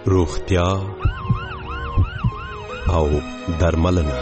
روغتیا او درملنه.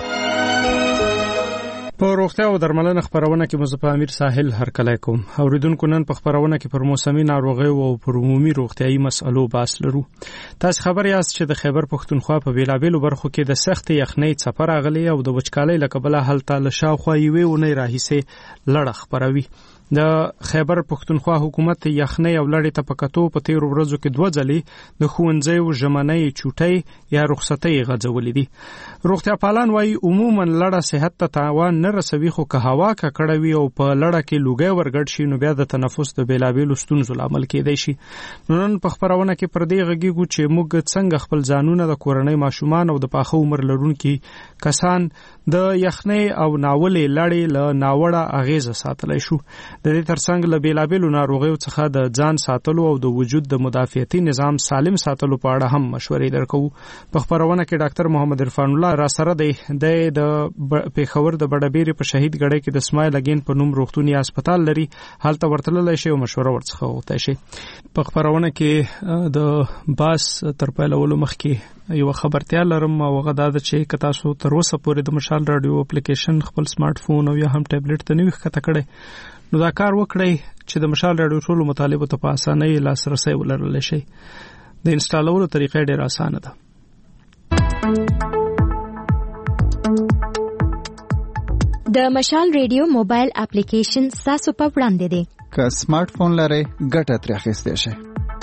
په روغتیا او درملنه خبرونه کې مصطفی امیر ساحل هرکلی کوم. اوریدونکو نن په خبرونه کې پر موسمي ناروغیو او پر عمومي روغتيایي مسئلو بحث لرو. تاسو خبر یاست چې د خیبر پښتونخوا په بیلابېلو برخو کې د سخت یخنۍ څپه راغلې او د وچکالۍ له کبله هلته له شاوخوا یوې اونۍ راهیسې لړه خپروي. د خیبر پښتونخوا حکومت یخنۍ او لړې ته په کتو په تیرو ورځو کې 2 ځلې د ښوونځیو ژمنۍ چوټۍ یا رخصتۍ غځولې دي. روغتیا پالان وايي عموما لړه صحت ته تاوان نه رسوي، خو که هوا ککړه وي او په لړه کې لوګي ورګډ شي نو بیا د تنفس د بیلابېلو ستونزو لامل کېدای شي. نن په خبرونه کې پر دې غږیږو چې موږ څنګه خپل ځانونه د کورنۍ ماشومان او د پاخه عمر لرونکو کسان د یخنۍ او ناولې لړې له ناوړه اغیزه ساتلای شو. د دې ترڅنګ له بیلابېلو ناروغیو څخه د ځان ساتلو او د وجود د مدافعتي نظام سالم ساتلو په اړه هم مشورې درکو. په خبرونه کې ډاکټر محمد عرفان الله را سره دی. د پیښور د بډبېری په شهید ګړی کې د اسماعیل اگین په نوم روغتوني هسپتال لري، حالت ورتللی شي او مشوره ورڅخه وغوښتای شي. په خبرونه کې د باس تر پیلولو مخکې یو خبرتیا لرم او هغه دا چې که تاسو تر اوسه پورې د مشال رادیو اپلیکیشن خپل سمارټ فون او یا هم ټابلیټ ته نوی ښکته کړئ نو دا کار وکړئ چې د مشال رادیو ټولو مطالبو ته په اسانۍ لاسرسی ولرلی شئ. د انسټالولو طریقه ډېره اسانه ده. د مشال رادیو موبایل اپلیکیشن تاسو په وړاندې دی. که سمارټ فون لرئ ګټه ترې اخیستی شئ.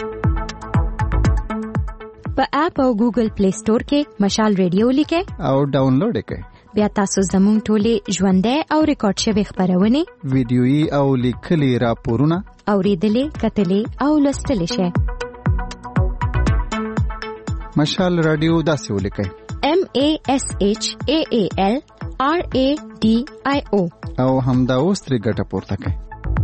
په اپ او ګوګل پلی سٹور کې مشال رادیو لیکئ او ډاونلوډ یې کړئ. بیا تاسو زموږ ټولې ژوندۍ او ریکارډ شوي خبرونه، ویډیويي او لیکلي راپورونه اوریدلې، کتلې او لوستلې شئ. مشال رادیو داسې ولیکئ: MASHAAL RADIO او همدا اوس ترې ګټه پورته کړئ.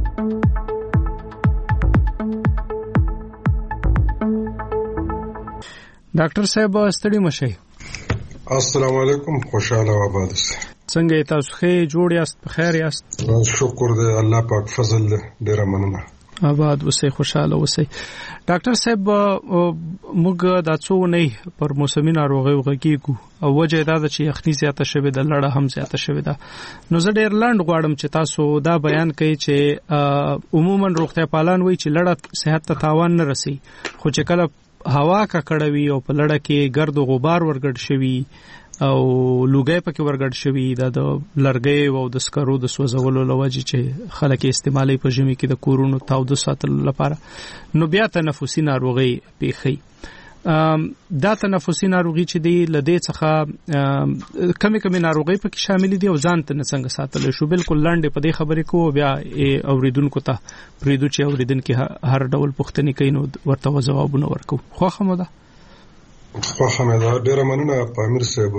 ډاکټر صاحب ستړي مشئ. السلام علیکم، خوشاله و آباد اوسئ. څنګه تاسو ښه جوړ یاست؟ په خیر یاست؟ شکر دی، الله پاک فضل دی، ډیره مننه. آباد اوسئ، خوشاله اوسئ. ډاکټر صاحب موږ د څو پر موسمي ناروغیو غږیږو او وجه دا ده چې یخنۍ زیاته شوې ده، لړه هم زیاته شوې ده. نو زه ډېر لنډ غواړم چې تاسو دا بیان کړئ چې عموما روغتیا پالان وایي چې لړه صحت ته تاوان نه رسي، خو چې کله هوا ککړه وي او په لړه کې ګرد او غبار ورګډ شوي او لوګي پکې ورګډ شوي، د لرګي او د سکرو د سوځولو لوجه چې خلک استعمالي په ژمي کې د کورونو تاوده ساتلو لپاره، نو بیا تنفسي ناروغي پیښي. دا تنفسي ناروغي چې دی لدې څخه کمی ناروغي پکې شامل دي او ځان ته څنګه ساتل شو. بالکل لاندې په دې خبرې کو بیا اوریدونکو ته پریدو چې اوریدونکو هر ډول پوښتنې کوي نو ورته جوابونه ورکو. خوښه مو ده؟ خوښه مې ده، ډیره مننه پامیر صاحب.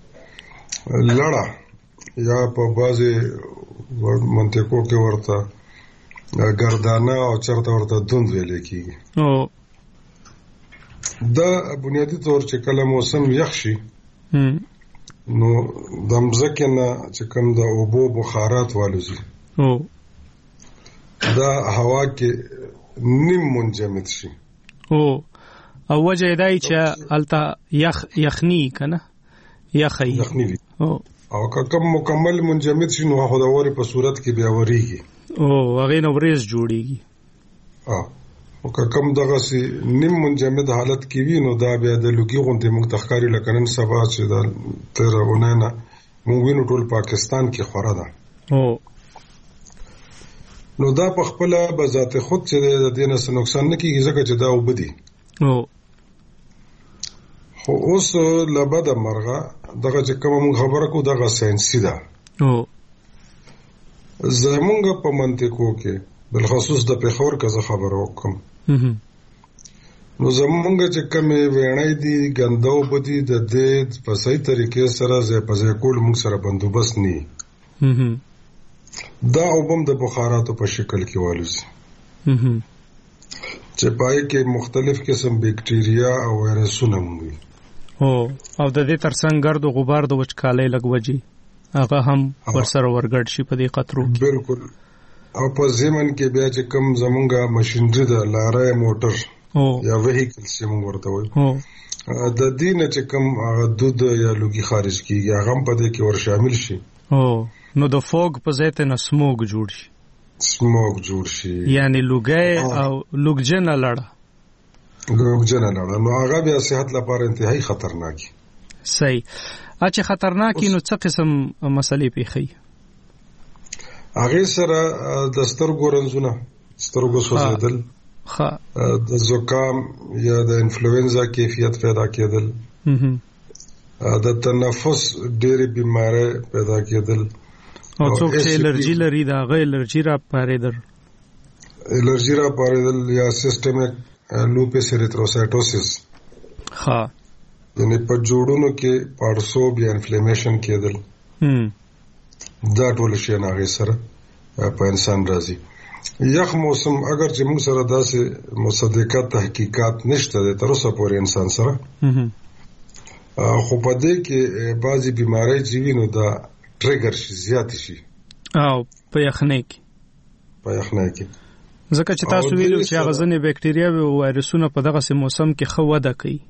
لړه یا په بعضي منطقو کې ورته ګردانه او چرته ورته دوند ویل کېږي. دا بنیادی طور چې کله موسم یخ شي نو د مځکې نه چې کوم د اوبو بخارات والوزي دا هوا کې نیم منجمد شي او وجه دای چې الته یخنی کنه یخنی او که مکمل منجمد شي نو خو د اوري په صورت کې بیا وریږي او هغه نو ورز جوړیږي. او که کم دغه سي نیم منجمد حالت کې وي نو دا بیا د لوګي غونډې موږ تخکاری لکنن سبا چې دا تیرونه نه موږ وینو ټول پاکستان کې خورا ده. نو دا په خپل بذات خود چې د دې نه نقصان نه کیږي ځکه چې دا وبدي. خو اوس لبد مرغه دغه چې کوم خبره کو دغه ساينسي ده. زمونږ په منطقو کې بالخصوص د پیښور کزه خبرو کوم نو زمونږ چې کومې وینای دي ګندو بدی د دې په صحیح طریقې سره زې په ځای کول موږ سره بندوبست ني. دا اوبم د بخاراتو په شکل کې والوزي چې پای کې مختلف قسم بکټیریا او وایرسونه مومي. او د دې ترڅنګ ګرد او غبار د وچکالۍ لګوجي هغه هم ورسره ورګډ شي په دې قطرو. بالکل. او په زمن کې بیا چې کم زمونږه ماشينري ده لارې موټر یا وهیکل چې موږ ورته وایو د دې نه چې کوم دود یا لوګي خارج کیږي هغه په دې کې ور شامل شي نو د فوګ په ځای ته سموګ جوړ شي یعنی لوګي او لوګجنه لړه نو هغه بیا صحت لپاره انتهایی خطرناکي صحیح چې خطرناکي نو څه قسم مسلې پیښي هغه سره د سترګو رنځونه سترګو سوځیدل د زکام یا د انفلوئنزا کیفیت پیدا کېدل د تنفس ډېرې بیماری پیدا کېدل او څوک چې الرجی لري دا غي الرجی را پارېدل یا سیستمیک لوپس ایریتروسایټوسس یعنی په جوړونو کې پړسوب یا انفلیمیشن کېدل دا ټول شي نه غي سره په انسان راځي یخ موسم اگر چې موږ سره داسې مصدقات تحقیقات نشته د تر اوسه پورې انسان سره خو په دې کې بعضی بیماری چې وینو دا ټریګر شي زیات شي او په یخنۍ کې ځکه چې تاسو ویلو چې هغه ځنې بکټریا او وایرسونه په دغه موسم کې خو وده کوي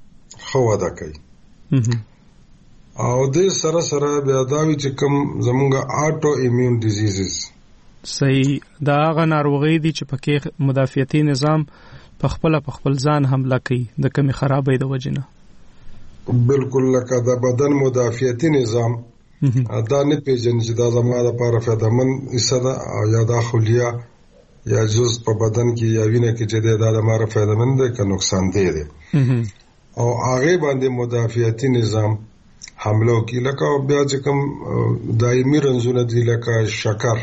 او دې سره بیا دا وی چې کوم زمونږه آټو ایمیون ډیزیزز صحیح دا هغه ناروغي دي چې پکې مدافعتي نظام په خپل ځان حمله کوي د کمی خرابې د وجنه بالکل لکه د بدن مدافعتي نظام دا نه پیژني چې دا زموږ لپاره فائدمن اسده یا دا خلیه یا جز په بدن کې یا وینه کې چې دا د ماره فائدمن ده که نقصان دی او هغه باندې مدافعتي نظام حمله کوي لکه بیا چې کوم دایمي رنځونه دي لکه شکر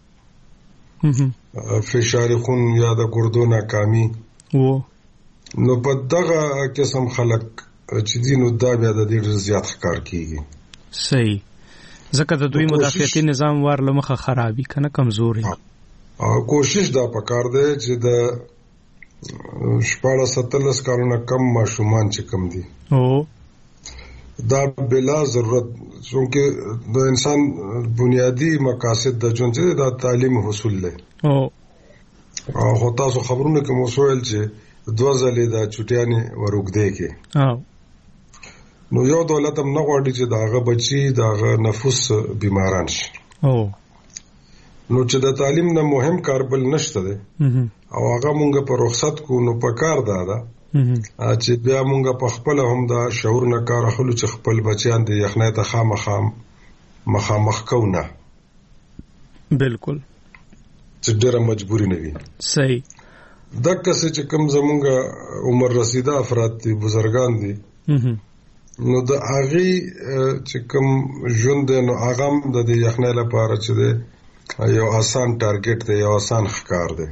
فشار خون یا د ګردو ناکامي نو په دغه قسم خلک چې دینو دا بیا د ډیر زیات ښکار کیږي صحیح ځکه د دوی مدافعتي نظام ورله مخه خرابي کنه کمزوري او کوشش دا پکار دی چې د 17 کارونه کم ماشومان چې کم دي دا بلا ضرورت چونکه د انسان بنیادی مقاصد د ژوند چې د تعلیم حاصل لې او تاسو خبرونه کوم وسویل چې دوه ځلې د چټیانه ورګدې کې نو یو دولت هم نه غواړي چې داغه بچي داغه نفوس بیماران شي نو چې د تعلیم نه مهم کار بل نشته ده او هغه مونږ په رخصت کو نو په کار ده چې بیا مونږ په خپل هم دا شعور نه کار اخلو چې خپل بچیان د یخنۍ ته مخامخ کوونه بالکل چې ډېر مجبوری نه وي صحیح دغه چې کوم زمونږ عمر رسیده افراد دي بزرګان دي نو د هغه چې کوم ژوند نو هغه د یخنۍ لپاره چې یو آسان ټارګټ دی یو آسان ښکار دی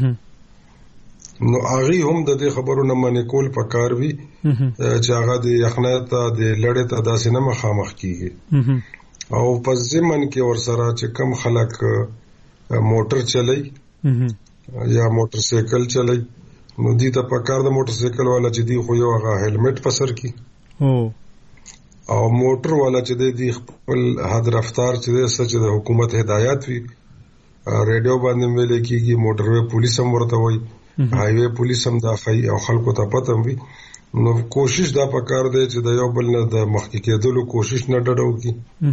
نو هغه هم د دې خبرو نه منې کول پکار وي چې هغه د یخنۍ ته د لړې ته داسې نه مخامخ کیږي او په ځمن کې ورسره چې کم خلک موټر چلای یا موټر سایکل چلای نو دې ته پکار د موټر سایکل والا چې دی خو یو هغه هیلمټ په سر کی او موټر والا چې دی خپل حد رفتار چې د حکومت هدایت وي ریډیو باندې ویل کیږي موټر وی پولیس هم ورته وي هایوی پولیس هم دا خي او خلکو ته پته وي نو کوشش دا پکار دی چې د یو بل نه د مخکې کېدلو کوشش نه ډډو کی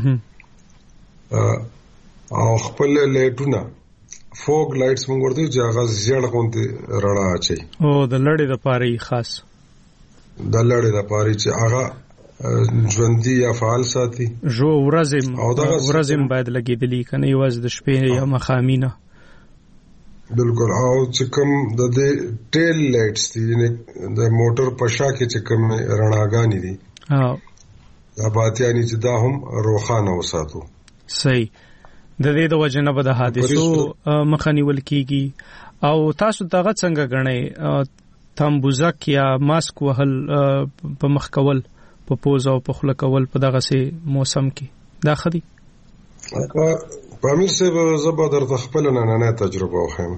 او خپل لایټونه فوګ لایټس موږ ورته چې هغه زیړ غونډه رڼا اچي او د لړې د پاره خاص د لړې د پاره چې هغه ژوندۍ یا فعال ساتي ورځم باید لګیدلی کنه یوازې د شپې یا مخامینه بالکل او چې کوم د ټیل لایټس دي د موټر په شا کې چې کوم رڼاګانې دي دا باتیانی چې دا هم روخانه وساتو صحیح د دې د وجنه به د حادثو مخنیول کیږي او تاسو دغه څنګه غنئ تمبوزک یا ماسک وهل په مخ کول په پوز او په خله کول په دغه سي موسم کې دا خدي په امیر صاحب زبر درته خپل نه تجربه وخم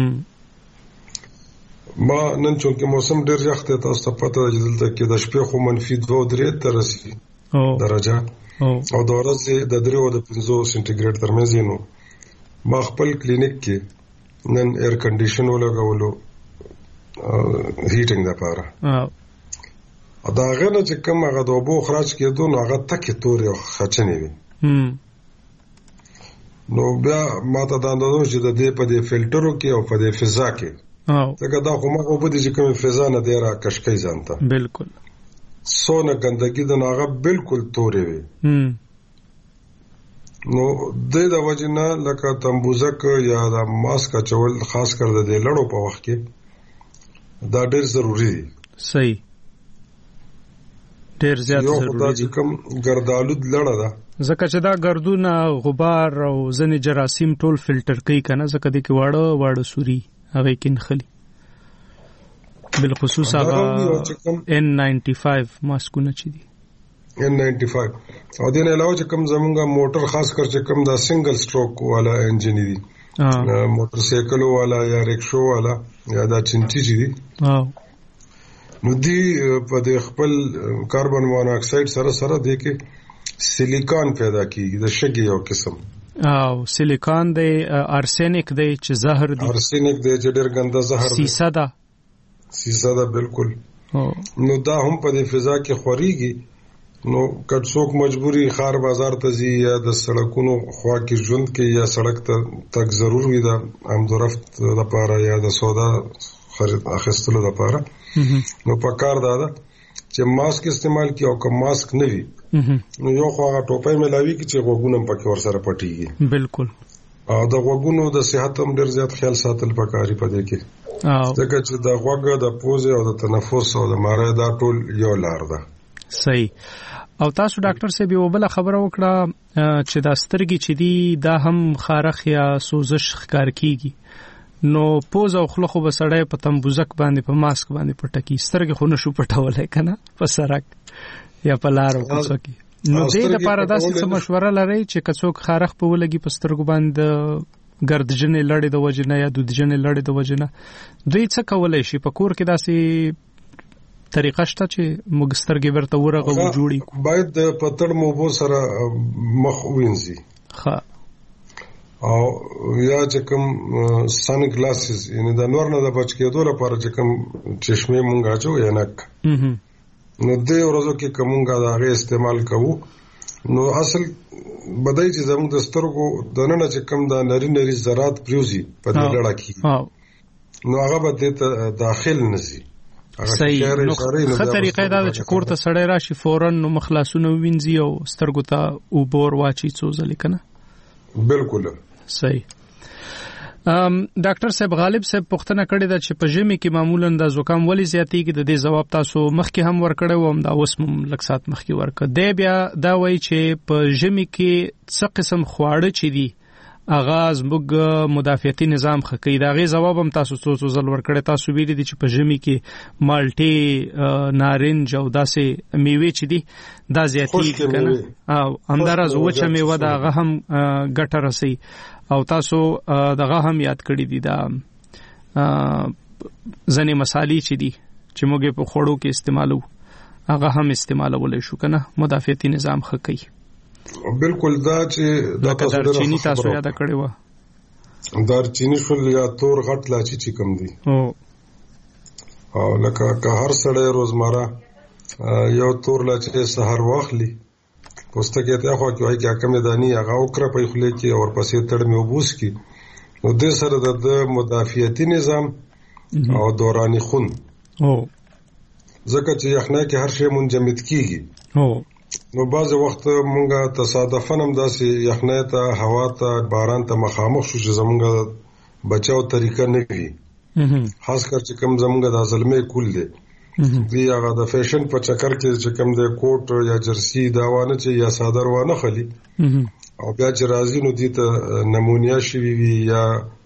ما نن چونکه موسم ډیر یخ ته تاسو ته پته ده چې دلته کې د شپې خو -2-3 درسي درجه او د ورځې د 3 او د 5 سنټیګریډ ترمنځ نو ما خپل کلینیک کې نن ایر کنډیشن ولګولو هیټینګ لپاره دا غنه چې کوم هغه د اوبو خراج کېدو نو هغه تکې تورې او خچنې وي نو بیا ماته دا اندازه چې د دې په دې فلټرو کې او په دې فضا کې ځکه دا خو موږ په دې چې کومه فضا نه دی را کشکې ځانته بالکل سونه ګندګي د هغه بالکل تورې وي نو د وجه نه لکه تنبوزک یا د ماسک چول خاص کر د لړو په وخت کې دا ډېر ضروری دی صحیح ډېر زیات ضروری دی کوم ګردالود لړه ده ځکه چې دا ګردونه غبار او ځنې جراثیم ټول فلټر کوي کنه ځکه د کې واړه سوري هغه کې نخلي بالخصوص هغه N95 ماسکونه چي دي N95 او دین علاوه چې کوم زمونږه موټر خاص کر چې کوم دا سنگل سټروک والا انجن دي موټر سایکل والا یا رکشو والا یا دا چنټي چي دي نو دی په خپل کاربن مونوکساید سره د کې سیلیکان پیدا کیږي د شګي یو قسم او سیلیکان دی ارسنیک دی چې زهر دی ارسنیک دی چې ډېر ګنده زهر دی سیسه ده بالکل نو دا هم په فضا کې خوريږي نو کټ څوک مجبوری خار بازار ته ځي یا د سړکونو خوا کې ژوند کې یا سړک ته تک ضرور وي دا امدورفت لپاره یا د سودا خرید اخیستلو لپاره نو په کار دا چې ماسک استعمال کی او که ماسک نه وي نو یو خو هغه ټوپۍ ملاوي کی چې غوګونم پکې ور سره پټيږي بالکل او د غوګونو د صحت هم ډېر زیات خیال ساتل پکاري پدې کې ځکه چې د غوګ د پوزې او د تنفس او د ماره دا ټول یو لار ده صحیح او تاسو ډاکټر صاحب یو بل خبره وکړه چې د سترګې چې دی دا هم خارخ یا سوزش ښکار کیږي نو پوز او خله خو بسړای په تنبوزک باندې په ماسک باندې پټکی سترګې خو نشو پټولای کنه په سرک یا په لار او څه کې نو دې لپاره داسې مشوره لري چې کڅوک خارخ په ولګي په سترګو باندې ګردجنې لړې د وجنه یا دودجنې لړې د وجنه دوی څه کولای شي په کور کې داسې طریقه شته چې موږ سترګې ورته ورغو جوړي باید د پتړ موبو سره مخ وینځي ها او یا چې کوم سن ګلاسز یعنی د نور نه د بچ کېدو لپاره چې کوم چشمه مونږ اچو یا نک نو دې ورځو کې کومګه دا غي استعمال کوو نو اصل بدای چې زموږ د سترګو د نن چې کوم دا نری ذرات پروزي په دې لړه کې نو هغه به ته داخل نشي صحیح نو خطرې دا چې کوړه سړی راشي فورن نو مخلاصونه وینځي او سترګو ته او بور واچي څو ځلې کنه بالکل صحیح ډاکټر صاحب غالب صاحب پوښتنه کړې ده چې په ژمي کې معمولا د زکام ولې زیاتېږي د دې جواب تاسو مخکې هم ورکړی وم دا اوس هم لکسات مخکې ورکړ دی بیا دا وایي چې په ژمي کې څه قسم خواړه چې دي اغاز موږ مدافعتي نظام خکې دا غي جواب هم تاسو څو ځل ورکړی تاسو ویلي دي چې په ژمي کې مالټي نارنج او داسې میوه چې دي دا زیاتېږي کنه او همدارز وچه میوه دا هغه هم ګټه رسي او تاسو دغه هم یاد کړی دي دا ځنې مصالې چې دي چې موږ په خوړو کې استعمالو هغه هم استعمالول شو کنه مدافعتي نظام خکې بالکل دا چې دا دارچینی تاسو یاد کړی و دارچینی شول یا تور غټ لاچی چې کم دي او لکه که هر سړی روزمره یو تور لاچی سحر واخلي پوستکه ته خو کوي چې کم دانی هغه وکړه په خله کې او پسې تړ مې وبوس کی نو د سره د مدافعتي نظام او دوراني خون ځکه چې یخنه کې هر شی منجمد کیږي نو بعض وخت مونږه تصادفاً هم داسې یخنه ته هوا ته باران ته مخامخ شو چې زمونږه بچاو طریقه نه وي خاص کر چې کوم زمونږه د ظلمې کول دي دی هغه د فیشن په چکر کې چې کوم د کوټ یا جرسی دا وانه چې یا صادر وانه خلی او بیا چې راځي نو دي ته نمونیا شي وي یا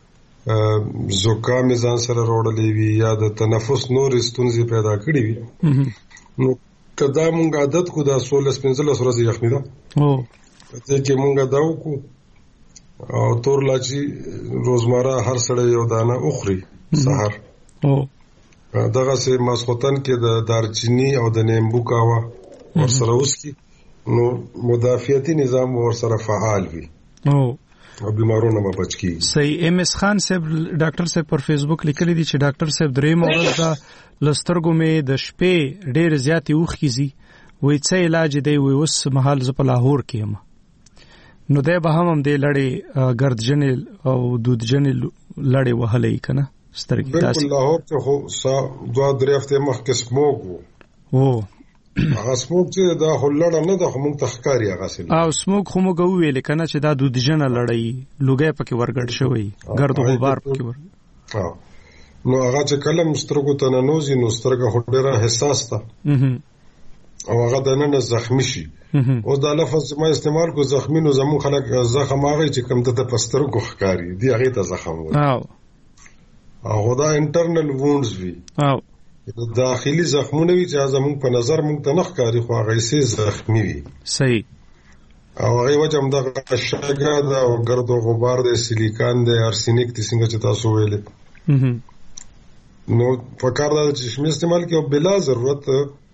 زکام ځان سره وروړلې وي یا د تنفس نور ستونزې پیدا کړې وي نو کدا مونږ عادت کو دا 16-15 ورځې یخنی ده ته چې مونږ دا وکړو او تور لاچی روزمره هر سړی یو دانه اخري سحر دغه سه ماسختن کې د دارچینی او د نیمبو کاوه ورسره وسکی نو مدافعتي نظام ورسره فعال وي او بیمارونو به بچ کی. صحیح. ام اس خان صاحب ډاکټر صاحب پر فیسبوک لیکلی دی چې ډاکټر صاحب درې مورز دا لسترګو مې د شپې ډېر زیات اوخیږي وای څه علاج دی وای اوس مهال ز په لاهور کې یم نو ده به هم د لړې ګردجنې او دودجنې لړې وهلې کنه سترګې داسې. بالکل لاهور ته خو دوه درې هفته مخکې سموک وو هغه سموک چې دا هلړه نه د همون تخکاری هغه سل او سموک خو موږ ویل کنه چې دا دودجنه لړۍ لوګي پکې ورګړ شوی ګرد غبار پکې ور نو هغه چې کلم سترګو ته ننوزي نو سترګه هډره حساس ده او هغه د نن زخمی شي او دا لفظ ما استعمال کو زخمی نو زمون خلک زخم هغه چې کم ته پسترګو ښکاری دی هغه ته زخم وي او دا انټرنل وونډز وي او داخلي زخمونه وي چې زمون په نظر مونږ ته نه ښکاری خو هغه سي زخمی وي. صحیح. او هغه وجه هم د شګه د او ګرد او غبار د سیلیکان د ارسینیک د څنګه چې تاسو ویل نو په کار د چشمه استعمال کې او بلا ضرورت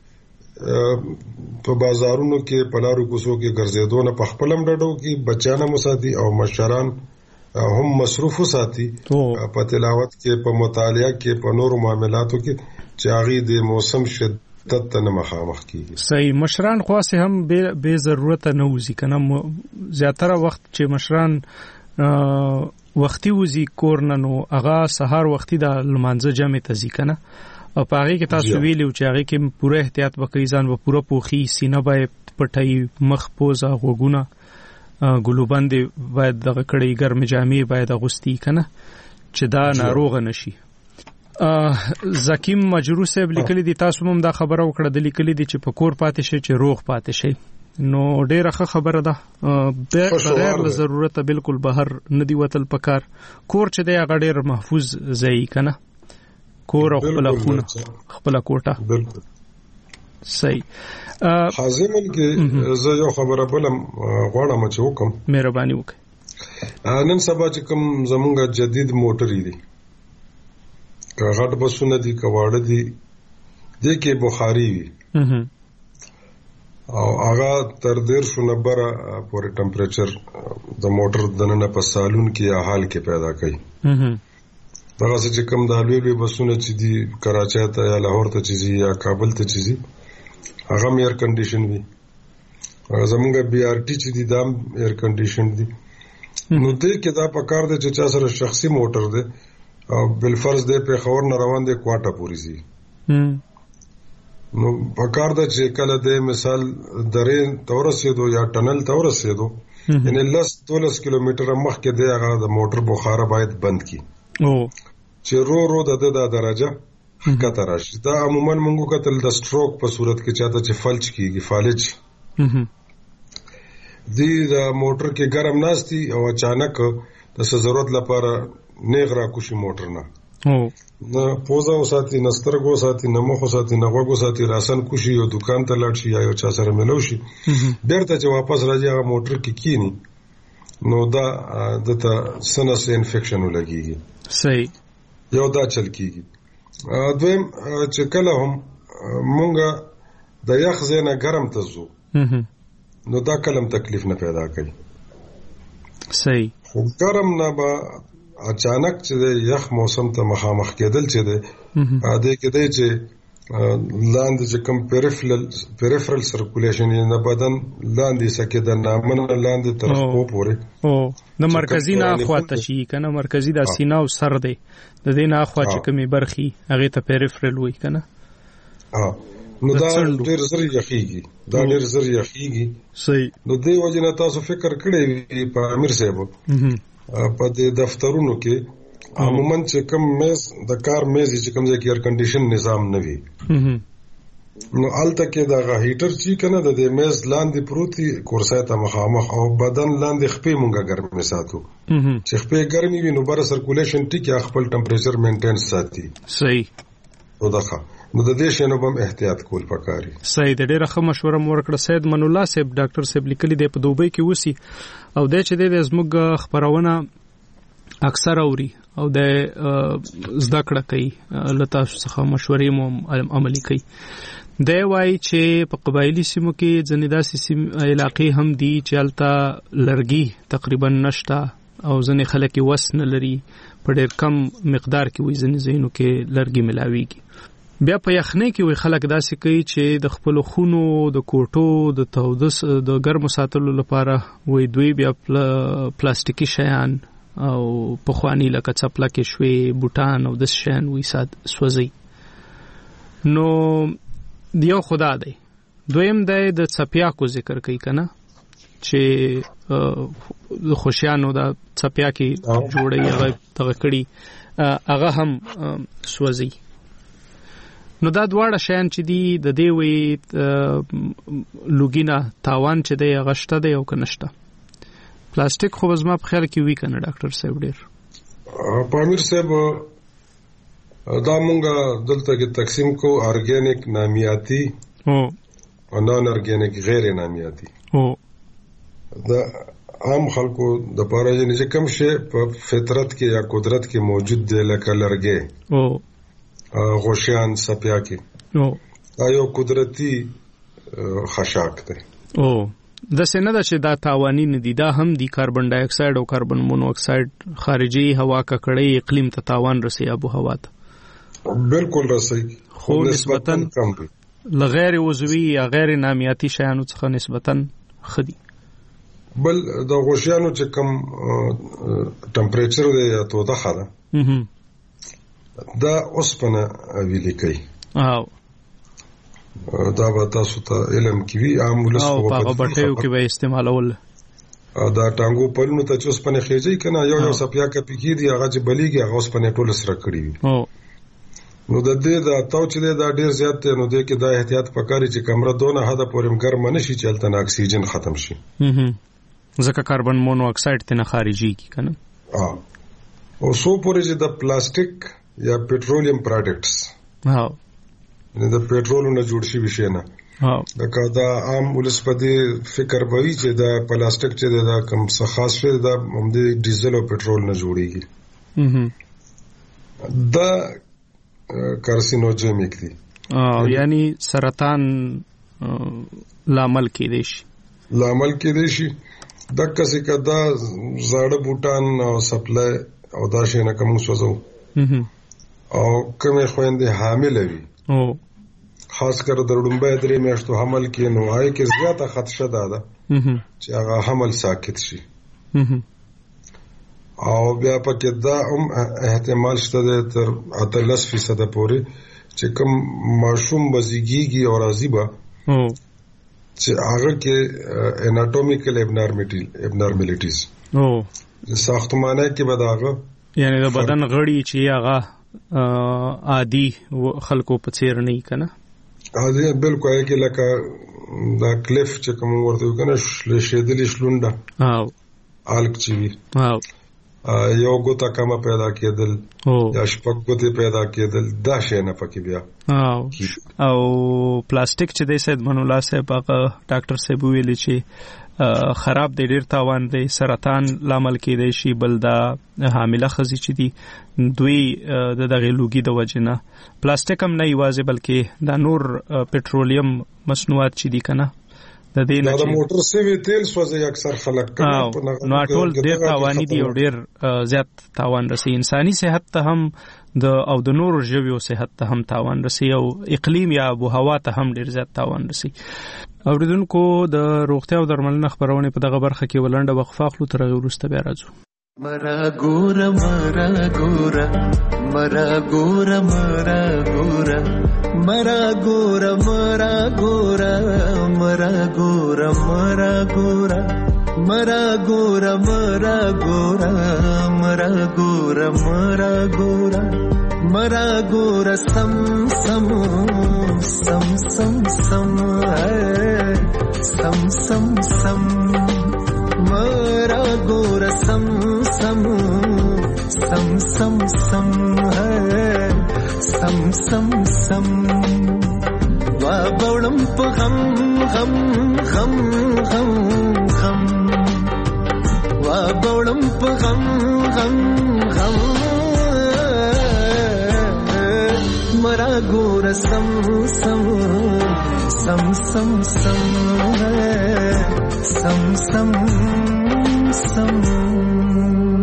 په بازارونو کې په لارو کوڅو کې ګرځېدو نه په خپلم ډډو کې بچانه مساتی او مشران هم مصروف ساتي په تلاوت کې په مطالعه کې په نورو معاملاتو کې چې هغه د موسم شدت ته مخامخ کیږي. صحیح. مشران خاصه هم به ضرورت نه وځي کنه زیاتره وخت چې مشران وختي وځي کورن نو هغه سحر وختي د لمانځه جمع ته ځي کنه او پاره کې تاسو ویلو چې هغه کې پوره احتیاط وکړئ ځان و پوره پوخي سینه باید پټي مخ پوزه غوګونه ګلوبند باید دغه کړي ګرم جامې باید اغوستي کنه چې دا ناروغ نشي. زکیم مجروح صاحب لیکلی دی تاسو هم دا خبره وکړه د لیکلی دی چې په کور پاتې شي چې روغ پاتې شي نو ډیره ښه خبره ده بغیر له ضرورت بالکل بهر ندی وتل پکار کور چې دی هغه ډیر محفوظ ځای کنه کور او خپل خونه خپل کوټه. بالکل صحیح. حازمن کې زه یو خبره بلم غواړم چې وکم مهرباني وکړئ. نن سبا چې کوم زمونږ جدید موټر دی که غټ بسونه دي که واړه دي د کې بخاري وي او هغه تر 190 بره پورې ټمپریچر د موټر دننه په سالون کې یا حال کې پیدا کوي. دغه چې کوم د لوی بسونه چې دي کراچۍ ته یا لاهور ته چې یا کابل ته چې هغه ایر کنډیشن وي زمونږ بي آر ټي چې دي دا ایر کنډیشن دي نو دې کې دا په کار دی چې چا سره شخصي موټر دی او بلفرض دی په خور نه روان دی کوټه پوری سي نو په کار دی چې کله د مثال درې تورسېدو یا ټنل تورسېدو یعنی 12 کیلومتر مخکې دی هغه د موټر بخاره باید بند کی چې رو د درجه کته راشي. دا عموما موږ کتل د سټروک په صورت کې چاته چې فلج کیږي فالج دی د موټر کې ګرم ناشتي او اچانک د ضرورت لپاره نیغ را کوشي موټر نه پوزا وساتي نسترګو ساتي نمخو ساتي نغوګو ساتي راسن کوشي یو دکان ته لاړ شي یا یو چا سره ملو شي بیرته چې واپس راځي هغه موټر کې کینی نو دا دته سنس انفیکشن ولګي. صحیح. یو دا چل کیږي. دویم چې کله هم مونږه د یخ زینه ګرم ته زو نو دا کلم تکلیف نه پیدا کوي. صحیح. خو ګرم نه با اچانک چې یخ موسم ته مخامخ کېدل چې ده اده کې دی چې لاندې چې کوم پریفرل سرکولیشن یې نه بدن لاندې سکه د نامنه لاندې تر خو پورې د مرکزی نه اخواته شي کنه مرکزی د سینه او سر دی د دې نه اخوا چې کومي برخي هغه ته پریفرل وای کنه نو دا ډېر زری یخیږي. صحیح. نو دی وجنه تاسو فکر کړی په امیر صاحب په دې دفترونو کې عموما چې کوم میز د کار میز چې کوم ځای کې ایر کنډیشن نظام نه وي نو الته کې دا هیټر چې کنه د دې میز لاندې پروتي کورسای ته مخامخ او بدن لاندې خپې مونږه ګرمه ساتو چې خپې ګرمي وي نو بر سرکولیشن ټیک خپل ټمپریچر مینټین ساتي. صحیح. او دغه نو د دې شنو بم احتیاط کول پکاري. صحیح. د ډیره ښه مشوره مو ورکړه سید من الله صاحب ډاکټر صاحب لیکلي دی په دوبۍ کې وسی او د چې د زموږ خبرونه اکثر اوري او د زده کړه کوي لته څخه مشورې مو عملي کوي. د وای چې په قبایلی سیمو کې ځنې داسې سیم علاقې هم دي چې الته لرګي تقریبا نشته او ځنې خلک وس نه لري په ډېر کم مقدار کې وي ځنې ځایونو کې لرګي ملاويږي. بیا په یخنۍ کې وي خلک داسې کوي چې د خپل خونو د کوټو د تودس د ګرمو ساتلو لپاره وي دوی بیا پلاستیکي شیان او پخوانی لکه څپلکې شوي بوټان او د شیان وي سوځي. نو دیو خدا دی. دویم دی د څپیاکو ذکر کوي کنه چې د خوشیانو د څپیاکي جوړي هغه تغکړي هغه هم سوځي. نو دا دواړه شیان چې دی د دې وی لوګینا تاوان چې دی هغه شته دی او کنهشته. پلاستیک خو زما په خیال کې وی کنه ډاکټر صاحب ډیر پامیر صاحب دا مونږه دلته کې تقسیم کو ارګینیک نامیاتی او نان ارګینیک غیر نامیاتی. دا عام خلکو د پاره چې کوم شی په فطرت کې یا قدرت کې موجود دی لکه لرګي غوشیان سپیاکی یو قدرتی خشاک دی. د سینه د چې دا تاوانی نه دي دا هم دی کاربن ډای اکساید او کاربن مونو اکساید خارجي هوا ککړې اقلیم ته تاوان رسي ابو هوا ته بالکل رسي خو نسبتاً لغیر عضوي یا غیر نامیاتي شیانو څخه نسبتاً خدي. بل د غوشیانو چې کم ټمپریچر دی یا توده خاله دا اوسپنه ویلې کوي دا به تاسو ته علم کې وی عام ولس په هغه بټیو کې به استعمالول دا ټانګو پرونو ته چې اوسپنه خېږي کنه یو سپیا کې پکې دی هغه چې بلیږي هغه اوسپنه ټول سره کړی وي. نو د دې دا تاو چې دا ډیر زیات دی نو د کې دا احتیاط پکاري چې کمره دونه حد پورې ګرم نشي چې الته اکسیجن ختم شي ځکه کاربن مونو اکساید ته خارجي کی کنه او سو پورې چې د پلاستیک یا پیټرولیم پروډکټس د پیټرولو نه جوړ شي وشي نه دا دا عام ولس په دې فکر کوي چې دا پلاستیک چې دا کم څه خاص شي دا هم د ډیزل او پیټرول نه جوړیږي. دا کارسینوجینیک دي یعنی سرطان لامل کېدای شي د کسي کدا زاړه بوټان او سپلای او دا شي نه کوم سوزو او کومه خويندې حامل وي خاص کر د وړومبه درې میاشتو حمل کې نو هاي کې زیاته خدشه ده چې هغه حمل ساکت شي او بیا پکې دا احتمال شته تر 13% پورې چې کوم ماشوم بزیږي او راضي به چې هغه کې اناټومیکل ابنارمالیټیز ساختمانه کې بداغه یعنی د بدن غړي چې هغه عادي خلکو په څیر نه کنه عادي بالکل کې لکه دا کلیف چې کوم ورته کنه شېدلې شلونډه الک چی وی یو ګوتا کما پیدا کېدل یا شپږ ګوتې پیدا کېدل دا شی نه پکې بیا او پلاستیک چې د سید من الله صاحب ډاکټر صاحب ویلي چې خراب دی ډیر تاوان دی سرطان لامل کېدای شي بل دا حامله ښځې چې دي دوی د دغه لوګي د وجنه پلاستیک هم نه یوازې بلکې دا نور پټرولیم مصنوعات چې دي کنه د دې نه د موټر سیوی تیل سوځي اکثر خلک کنه نو ټول ډیر تاوانی دي او ډیر زیات تاوان رسي انساني صحت ته هم او د نور ژویو صحت ته هم تاوان رسي او اقلیم یا ابو هوا ته هم ډیر زیات تاوان رسي. اوریدونکو د روغتیا او درملنه خبرونه په دغه برخه کې ولنډه وقفه اخلو تر هغه وروسته بیا راځو. مرا ګور مرا ګور مرا ګور مرا ګور مرا ګور مرا ګور مرا ګور مرا ګور مرا ګور مرا ګور مرا ګور مرا ګور مرا ګور سم سم سم سم سم سم سم سم مرا ګور سم سم سم سم سم سم سم سم وا بولم په غم غم غم غم غم وا بولم په غم غم غم مرا ګور سم سم سم سم سم سم سم سم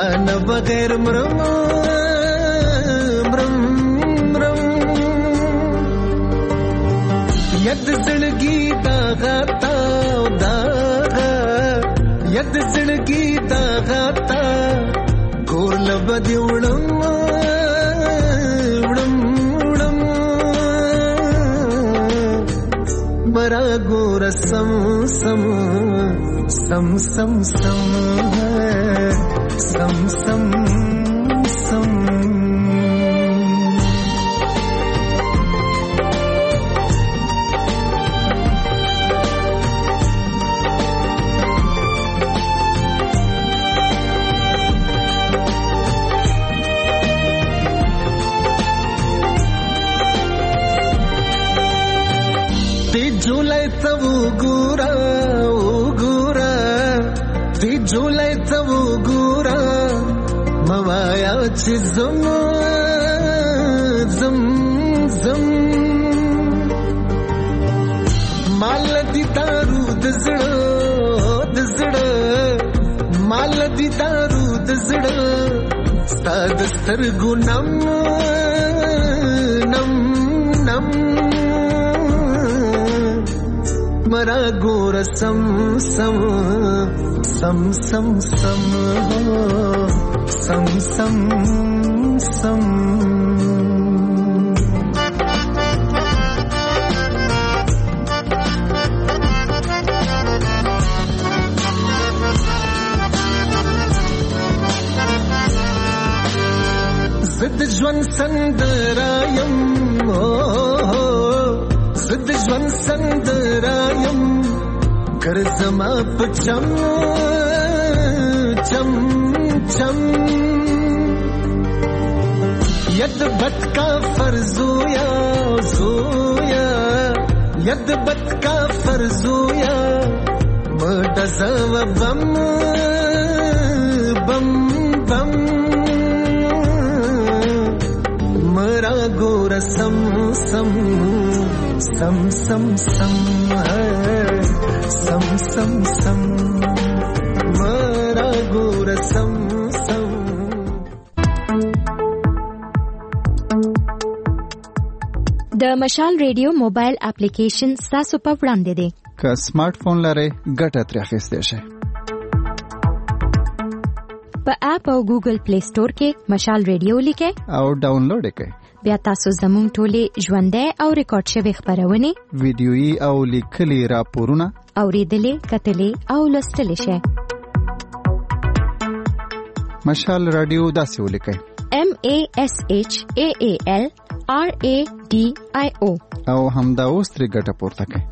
ستانه بغیر مرم مرم مرم ید زړګي داغا تا داغا ید زړګي داغا تا کور لبدي وړم وړم وړم مرا ګور سم سم سم سم سم سم سم سم झूले तब गुरा ओ गुरा ती झूले तब गुरा मवाया चिजम जम जम माल दी दारू दजड़ माल दी दारू दजड़ स्ताद सरगु नम नम नम मरा गोर सम सम सम सम सम सम सम सम जिद ज्वन संदरायम जिद ज्वन संदरायम कर जमा पचम चम चम यद बत का फर्जोया जोया यद बत का फर्जोया मडज़व बम बम बम मरा गोर सम सम सम सम सम सम सम सम मरा गोर सम सम د مشال ریډیو موبایل اپلیکیشن تاسو په وړاندې دی. که سمارټ فون لرئ ګټه ترې اخیستی شئ. په اپ او ګوګل پلی سٹور کې مشال ریډیو لیکئ او ډاونلوډ یې کړئ. بیا تاسو زموږ ټولې ژوندۍ او ریکارډ شوې خبرونه ویډیويي او لیکلي راپورونه اوریدلې کتلې او لوستلې شئ. مشال رادیو داسې ولیکئ MASHAALRADIO او همدا اوس ترې ګټه پورته کړئ.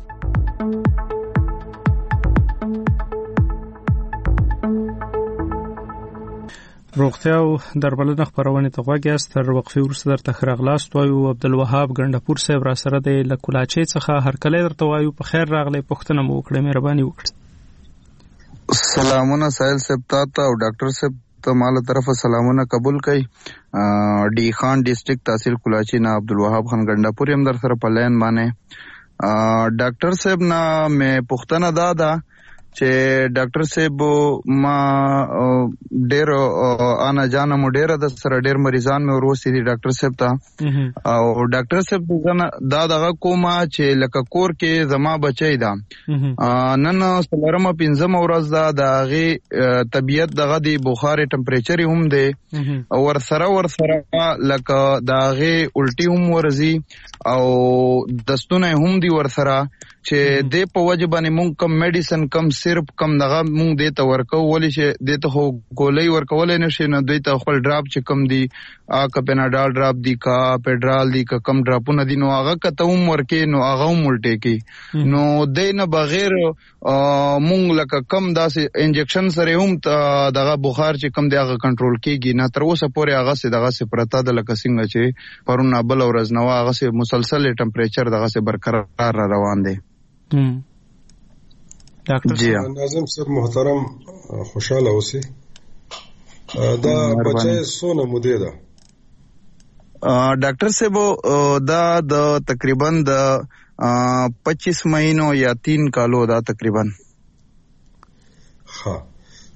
روغتیا او درملنه خبرونه ته غواګیاست. تر وقفې وروسته درته خراغلاست وایو. عبدالوهاب ګندپور صاحب را سره دی له کولاچې څخه. هرکلی درته وایو. په خیر راغلی. پوښتنه مو وکړئ. مهرباني وکړئ. سلامونه سایل صاحب تاسو او ډاکټر صاحب ته ماله طرفه سلامونه قبول کړئ. ډی خان ډیسټریکټ تحصیل کولاچې نه عبدالوهاب خان ګندپور هم در سره په لاین باندې. ډاکټر صاحب نه مې پوښتنه ده چې ډاکټر صاحب ما ډېر انا جان مو ډېر د سره ډېر مریضان مې وروستي دي ډاکټر صاحب ته. او ډاکټر صاحب دا دغه کومه چې لکه کور کې زما بچی ده نن سلرمه 15 ورځ ده د هغې طبیعت دغه دی بخار ټمپریچر هم دی ورسره لکه د هغې الټي هم ورځي او دستونه هم دی ورسره چې د په وجه باندې مونږ کم میډیسن کم سیرپ کم دغه مونږ د ته ورکو ولې چې د ته هو ګولۍ ورکول نه شي نه دوی ته خپل ډراپ چې کم دی کپناډال ډراپ دی کا پیډرال دی کا کم ډراپونه دي نو هغه کته هم ورکې نو هغه هم ولټې کی نو دینه بغیر مونږ لکه کم داسې انجکشن سره هم دغه بخار چې کم دی هغه کنټرول کیږي نه تر اوسه پورې هغه سي دغه سي پرتا د لکه څنګه چې پرونه بل ورځ نو هغه سي مسلسل ټمپریچر دغه سي برقرار روان دی. ډاکټر ناظم صاحب محترم خوشاله اوسئ. دا بچی څونه موده ده؟ ډاکټر صاحب دا د تقریبا د 25 مہینوں یا 3 کالو دا تقریبا. ها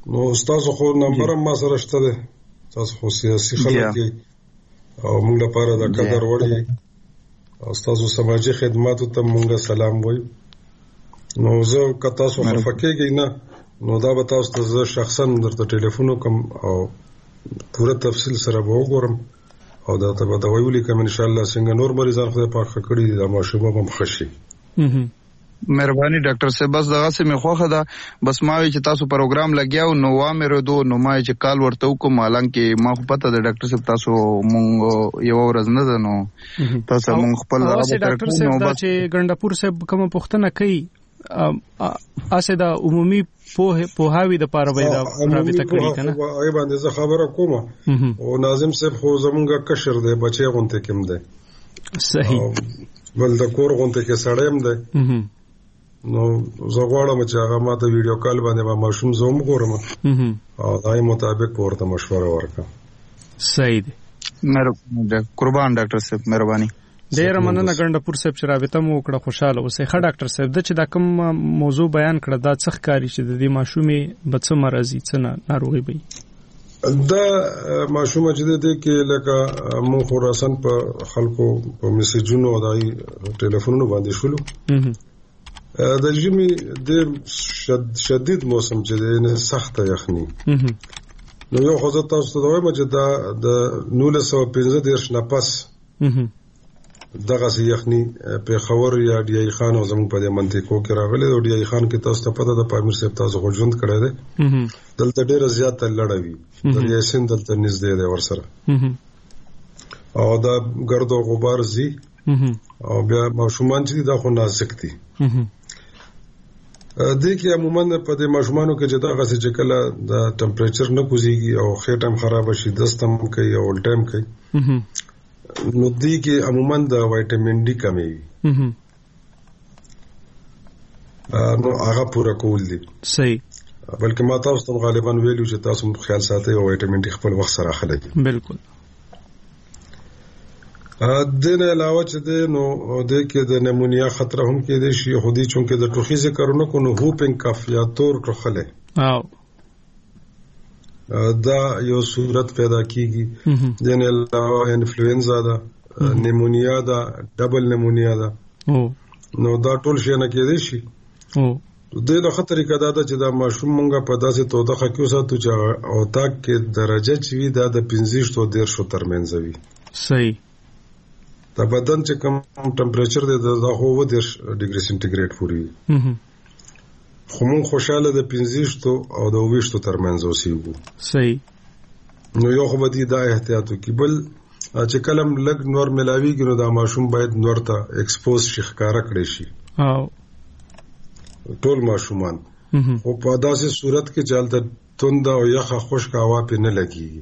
نو تاسو خو نمبر ما سره شته ده، تاسو خو سیاسي خلک یې او موږ لپاره د قدر وړ یې، او تاسو سماجی خدماتو ته موږ سلام وایو. نو زه که تاسو خفه کېږئ نه، نو دا به تاسو ته زه شخصا درته ټلیفون وکړم او پوره تفصیل سره به وګورم او دا ته به دوايي ولیکم انشاءالله. څنګه نور مریضان خدای پاک ښه کړي دي، دا ماشوم به هم ښه شي. مهرباني ډاکټر صاحب، بس دغه سه مې خوخه ده، بس ما وی چې تاسو پروګرام لګیاو نو وا مې ردو، نو ما چې کال ورته وکم، حالانکه ما خو پته ده ډاکټر صاحب تاسو مونږ یو ورځ نه ده، نو تاسو مونږ خپل ډاکټر صاحب دا چې ګندپور صاحب کوم پوښتنه کوي اسه دا عمومي پوهاوی د پاره وای دا رابطه کړی کنه، ای باندې زه خبره کوم. او ناظم صاحب خو زمونږه کشر دی، بچي غونته کوم دی، صحیح، بل د کور غونته کې سړیم دی. نو زه غواړم چې هغه ماته ویډیو کال باندې ما ماشوم زوم ګورم او دای مطابق ورته مشوره ورکړم. صحیح دی، مهرباني قربان ډاکټر صاحب، مهرباني. ډیر مننه ګندپور صاحب چې رابطه مو وکړه، خوشاله اوسئ. ښه ډاکټر صاحب، د چې دا کوم موضوع بیان کړه دا څه ښکاري چې د دې ماشومې به څه مرضی څه ناروغي وي؟ دا ماشومه چې دې کې لکه مو خراسان په خلکو په میسجونو او دای ټلیفونونو باندې شولو د ژمي د شدید موسم چې د سخته یخني. نو یو خو تاسو ته وایم چې دا د 1915 نه پس دغه سي یخني په خور یا ډی ای خان او زموږ په منطقو کې راغلي. او ډی ای خان کې تاسو ته پته ده پامیر صاحب تاسو خو ژوند کړی دی، دلته ډېر زیات لړوي د یاسین دلته نږدې دی ورسره، او دا ګرد او غبار زی او بیا ماشومان چې دا خو نازک دي. د کې عموما په دې ماشومانو کې چې دا غسه چې کله د ټمپریچر نه کوزيږي او خېټه هم خراب شي، دستم کوي او ټایم کوي، نو دې کې عموما د وایټامین ډي کمی وي، نو هغه پورا کول دي. صحیح، بلکې ما تاسو ته غالبا ویلو چې تاسو خیال ساتئ او وایټامین ډي خپل وخت سره اخلئ. بالکل. دنه علاوه چې نو د کې د نمونیا خطر هم کې دي شي، خو دې چونکه د ټوخي ذکرونه کو نو هوپینګ کف یا تور ټوخله دا یو صورت پیدا کیږي. دنه علاوه انفلوئنزا دا، نمونیا دا، ډبل نمونیا دا، نو دا ټول شي نه کې دي شي. د له خطر کې دا چې دا ماشوم مونږه په داسې توده کې وساتو چې او تا کې درجه چې وي دا د 15 to 13 ترمنځ وي. صحیح، دا بدن چې کوم ټمپریچر دی دا خو 10 ډیګري سنټیګریډ پورې وي، خو مونږ خوشاله د 15 او د 20 ترمنځ اوسېږو. صحیح، نو یو خو بدی دا احتیاط وکړي، بل چې کلم لګ نور ملاویږي نو دا ماشوم باید نور ته ایکسپوز شي، ښکارا کړي شي ټول ماشومان. او په داسې صورت کې چالت توند او یخه خشک هوا په نه لګيږي،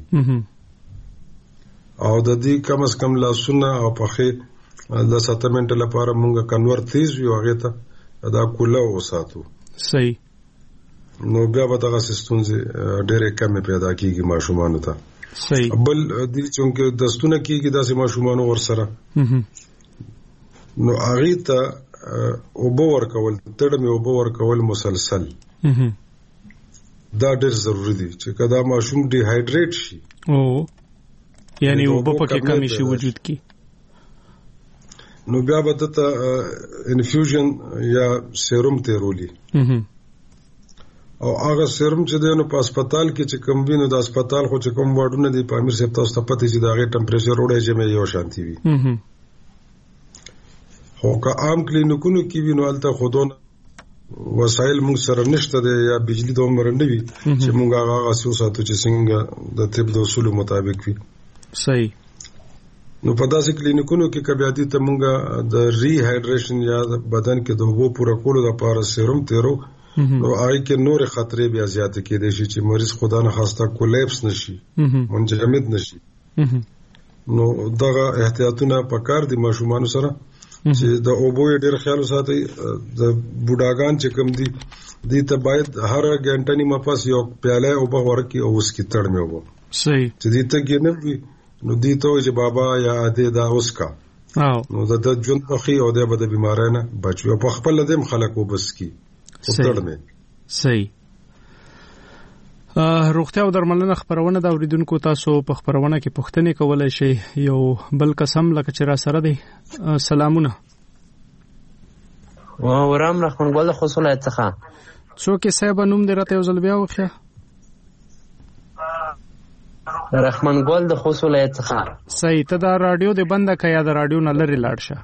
او د دې کم از کم لاسونه او پخې د 7 منټه لپاره مونږه کنور تیز وي هغه ته دا کوله وساتو. صحیح، نو بیا به دغه سستونځي ډېرې کم پیدا کیږي ماشومان ته. صحیح، بل دې چونکه دستونه کیږي داسې ماشومان ورسره، نو هغه ته اوبو ورکول، تړمه اوبو ورکول مسلسل دا ډېر ضروری دي چې کدا ماشوم ډي هایډریټ شي، یعنی اوبو پکې کمی شي وجود کې، نو بیا به ته انفیوژن یا سیروم تیرولی، او هغه سیروم چې دنه په هسپتال کې چې کوم وینو د هسپتال خو چې کوم واډونه دي په امیر صاحب تاسو ته پته چې دا غي ټمپریچر وړي چې مې یو شانتي وي. خو که عام کلینیکونو کې وینو الته خودونه وسایل موږ سره نشته دی یا بجلی دومره نه وي چې موږ هغه ساتو چې څنګه د طب د اصول مطابق وي. صحیح، نو په داسې کلینیکونو کې کبياتي ته موږ د ری هایډریشن یا بدن کې د اوبو پوره کولو لپاره سیروم تیرو، نو هغه کې نور خطرې بیا زیات کېدې شي چې مریض خدا نه خواسته کولیپس نشي، منجمد نشي. نو دغه احتیاطونه پکار دي ماشومان سره چې د اوبو ډېر خیال وساتي. د بوډاګان چې کوم دي دې ته باید هر غنټه نیمه پس یو پیاله اوبه ورکړي او اس کی تړمه وو. صحیح، چې دې ته کې نه وي نو دې ته چې بابا یا دې دا اوس کا نو د ژوند اخی او د بده بیمارۍ نه بچو په خپل دیم خلک وبس کی تړمه. صحیح، روغتیا او درملنه خبرونه د اوریدونکو تاسو په خبرونه کې پوښتنې کولای شئ. یو بل قسم لکه چې را سره دی. سلامونه. ورام رحمان ګل د خوست ولایت څخه. څوک صاحب نوم دې راته یو ځل بیا وخیا؟ رحمان ګل د خوست ولایت څخه. صحیح. ته دا رادیو دې بنده کړه یا د رادیو نه لري لاړ شه؟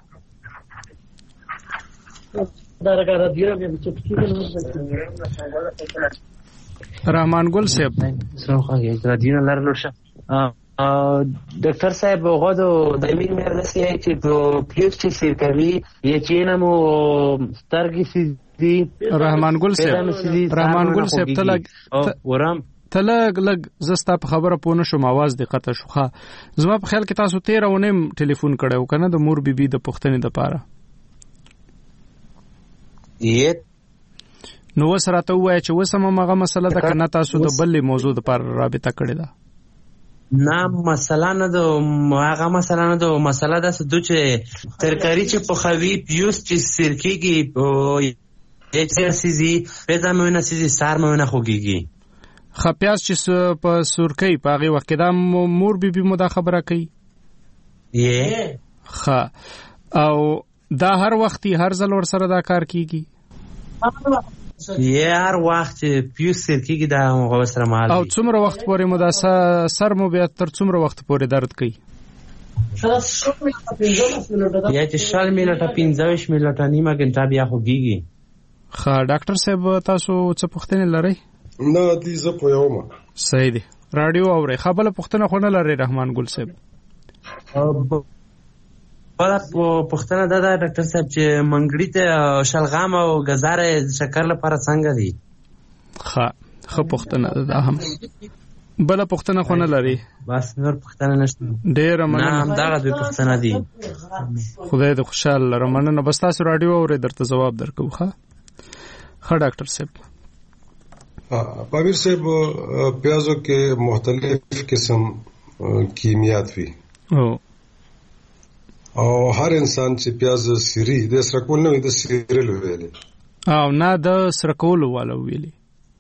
رحمان ګل صاحب رادیو نه لري شه. ډاکټر صاحب غوډو د مين مرسي چې په پلیس چې سیرکوي یې چې نمو سترګې سي دي. رحمان ګل صاحب ته لګ زستا په خبره پونه شوم، आवाज دې قطع شوخه. زما په خیال کې تاسو 13 ونیم ټلیفون کړو کنه د مور بیبي د پښتنې د پاره. نو وسره ته وای چې وسمه مغه مسله ده کنه تاسو د بلې موضوع د پر رابطه کړی ده؟ نه مسله نه ده، هغه مسله نه ده. مسله ده چې ترکاری چې په خوي پیوس چې سرکیږي اکسرسیزي پیدا مې سيزي سار مې نه خوږيږي. خپیاس چې په سورکۍ په هغه وخت دا مور بیبي مو دا خبره کوي. او دا هر وخت هر ځل ور سره دا کار کیږي. هر وخت پیوس سرکیږي دا هغه سره مال. او څومره وخت پورې مو دا سر مو بیا تر څومره وخت پورې درد کوي؟ یا چې 40 منټه 15 منټه نیمه غنټه بیا خوږيږي. ډاکټر صاحب تاسو څه پوښتنه لرئ؟ نه دې زه پوهوم. صحیح دی. رادیو اوري. خبره پوښتنه خو نه لري رحمان ګل صاحب؟ پوښتنه دا ده ډاکټر صاحب چې منګړی ته شلغام او غزار شکر لپاره څنګه دي؟ ښه پوښتنه ده هم. بل پوښتنه خو نه لري؟ بس نور پوښتنه نشته. ډېر مننه. هم دا غوډه پوښتنه دي. خدای دې خوشاله لره. مننه. بس تاسو رادیو اوري درته جواب درکو. ښه ډاکټر صاحب. پامیر صاحب پیازو کې مختلف قسم کیمیات وي او هر انسان چې پیاز سری د سرکول نه وي د سیرل ویلي او نه د سرکول والا ویلي.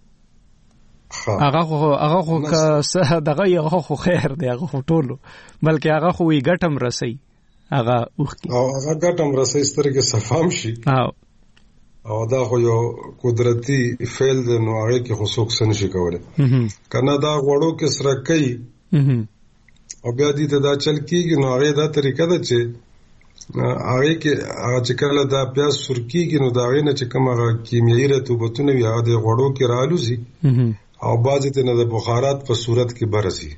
هغه خو دغه یو خو خیر دی. هغه خو ټولو بلکې هغه خو وی ګټم رسي. هغه اوخ او هغه ګټم رسي سترګې صفام شي او دا خو یو قدرتي فعل دی. نو هغه کې خو څوک څه نشي کولی کنه دا غوړو کې سره کوي او بیا دې ته دا چل کېږي. نو هغه دا طریقه ده چې هغه کې هغه چې کله دا پیاز سرکیږي نو دا غي نه چې کوم هغه کیمیاوي رطوبتونه وي هغه د غوړو کې رالوزي او بعضې ته نه د بخارات په صورت کې برسي.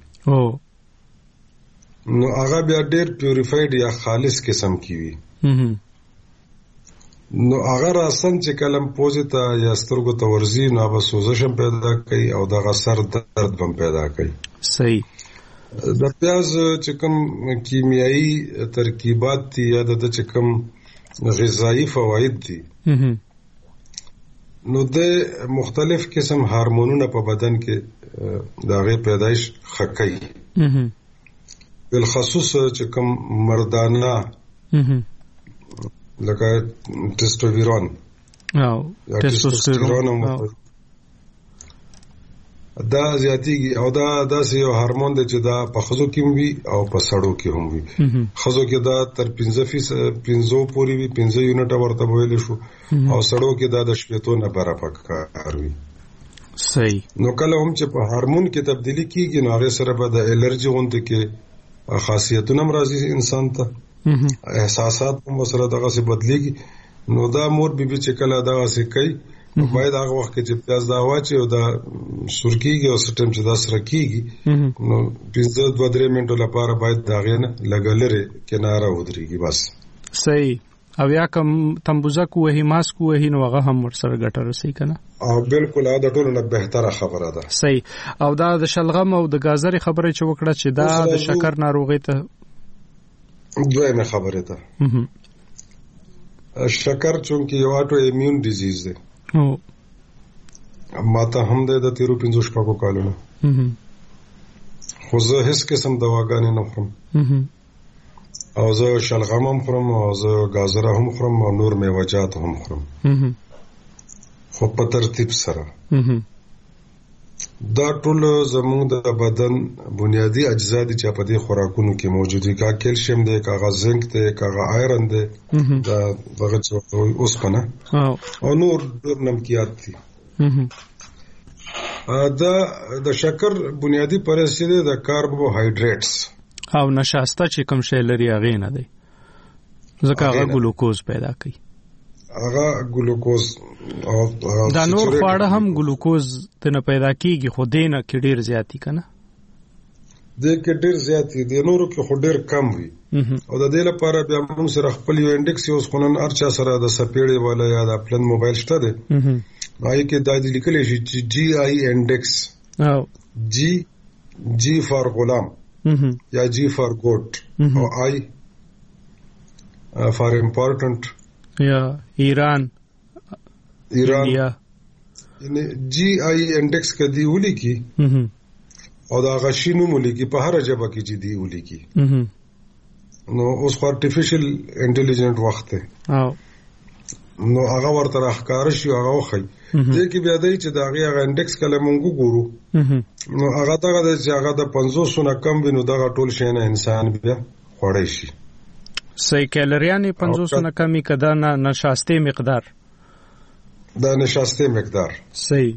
نو هغه بیا ډېر پیوریفاید یا خالص قسم کې وي. نو هغه راسن چې کلم پوزې ته یا سترګو ته ورځي نو به سوزش هم پیدا کوي او دغه سر درد هم پیدا کوي. صحیح. د پیاز چې کوم کیمیاوي ترکیبات دي یا د چې کوم غذایی فواید دي نو د مختلف قسم هورمونونه په بدن کې دغه پیدایش خکې بالخصوص چې کوم مردانه لکه ټیسټوسټیرون دا زیاتیږي او دا داسې یو هورمون دی چې دا په ښځو کې هم وي او په سړو کې هم وي. ښځو کې دا تر 15 پورې وي 15 یونټه ورته ویل شو او سړو کې دا د شپېتو نه برابر کار وي. صحیح. نو کله هم چې په هورمون کې تبدیلی کیږي نو هغه سره به د الرجی غونډه کې خاصیتونه راځي انسان ته احساسات هم سره دغه څه بدلېږي. نو دا مور بیبي چې کله دغه څه کوي باید هغه وخت کې چې پیاز دا واچي او دا سرکیږي او سټم چې دا سره کیږي نو 2-3 منټو لپاره باید دا غنه لګلره کناره ودرېږي بس. صحیح. او یا کوم تمبوزک وهي ماسک وهي نو هغه هم ورسره ګټه رسي کنه. او بالکل دا ټول نه بهتره خبره ده. صحیح. او دا د شلغم او د گازرې خبره چې وکړه چې دا د شکر ناروغي ته دویمه خبره ده. شکر چونکی یو اټو ایمیون ډیزیز ده. ما ته هم ده د 13-15 شپږو کالونو خو زه هیڅ قسم دواګانې نه خورم او زه شلغم هم خورم او زه گازره هم خورم او نور میوجات هم خورم خو په ترتیب سره. دا ټول زموږ د بدن بنیادی اجزا دي چې په دې خوراکونو کې موجود دي. کا کیلشیم دی، کا زنک دی، کا آیرن دی، دا دغه اوسپنه او نور نمکیات دي. دا د شکر بنیادی پرستی دی د کاربوهایډریټس او نشاسته چې کوم شی لري هغه نه دی، ځکه هغه ګلوکوز پیدا کوي. هغه ګلوکوز او دا نور خواړه هم ګلوکوز ته نه پیدا کیږي، خو دینه کې ډیر زیاتی کنه، د کې ډیر زیاتی دي، نورو کې خو ډیر کم وي. او د دې لپاره بیا موږ سره خپل یو انډیکس یو خنن ارچا سره د سپېړې ولا یا د خپل موبایل شته دی، هغه کې دا د لیکل شي چې جی آی انډیکس او جی فار غلام یا جی فار ګوټ او آی فار امپورټنٹ یا ایران یعنی جی آی انډیکس کدی ولي کی او دا غشینو مولي کی په هر جبه کې چې دی ولي کی. نو اوس ارټیفیشل انټيليجنت وخت دی نو هغه ورته راخکار شي هغه وخی دې کې بیا دی چې دا هغه انډیکس کله مونږ ګورو نو هغه دغه چې هغه د 500 نه کم وینو دغه ټول شي نه انسان بیا خوړی شي. صحیح کیلریانی 500 نه کمی کدا نه نشاسته مقدار دا نشاسته مقدار صحیح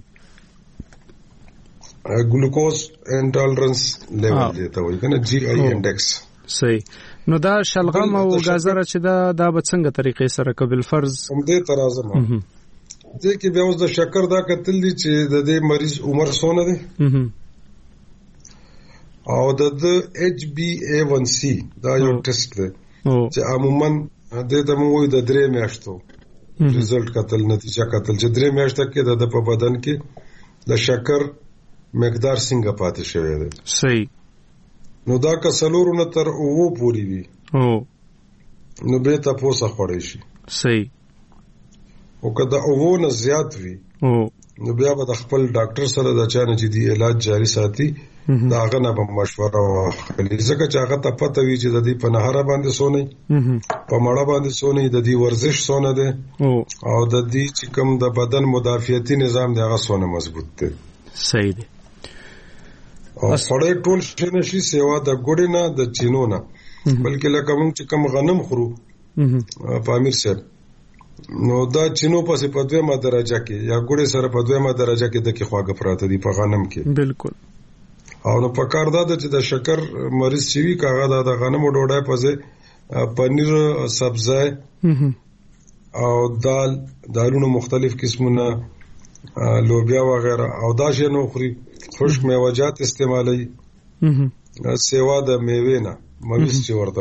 ګلوکوز انټالرنس لیول دی ته وایي کنه جی آی انډیکس. صحیح. نو دا شلغم او گازره چې دا به څنګه طریقې سره قبل فرض هم دې ترازم دې کې بیا اوس د شکر دا کتل دي چې د دې مریض عمر څونه دی او د HbA1c دا یو ټیسټ دی چې عموما د موږ د 3 میاشتو ریزلټ کتل نتیجه کتل چې 3 میاشتې کې د په بدن کې د شکر مقدار څنګه پاتې شوی دی. صحیح. نو دا که سلورونه تر اوو پوری وي نو به تاسو خوړی شي. صحیح. او که دا اوو نه زیات وي نو بیا به د خپل ډاکټر سره د چانه چې دی علاج جاری ساتي دا هغه نه به مشوره واخلي، ځکه چې هغه ته پته وي چې د دې په نهره باندې سونه په مړه باندې سونه د دې ورزش سونه ده او د دې چې کوم د بدن مدافعتي نظام دی هغه سونه مضبوط دی. صحیح دی. او سړی ټول شي نشي سیوا د ګوډې نه د چینو نه بلکې لکه موږ چې کوم غنم خورو پامیر صاحب نو دا چینو پسې په 2مه درجه کې یا ګوډې سره په 2مه درجه کې د کې خواږه پراته دي په غنم کې. بالکل. او نو په کار دا چې د شکر مریض شي کاغه د غنم ډوډۍ پسې پنیر سبزی او دالونو مختلف قسمونه لوبیا وغیرہ او دا شی نو خوري، خشک میوه‌جات استعمالي سیوا د میوې نه مریض چې ورته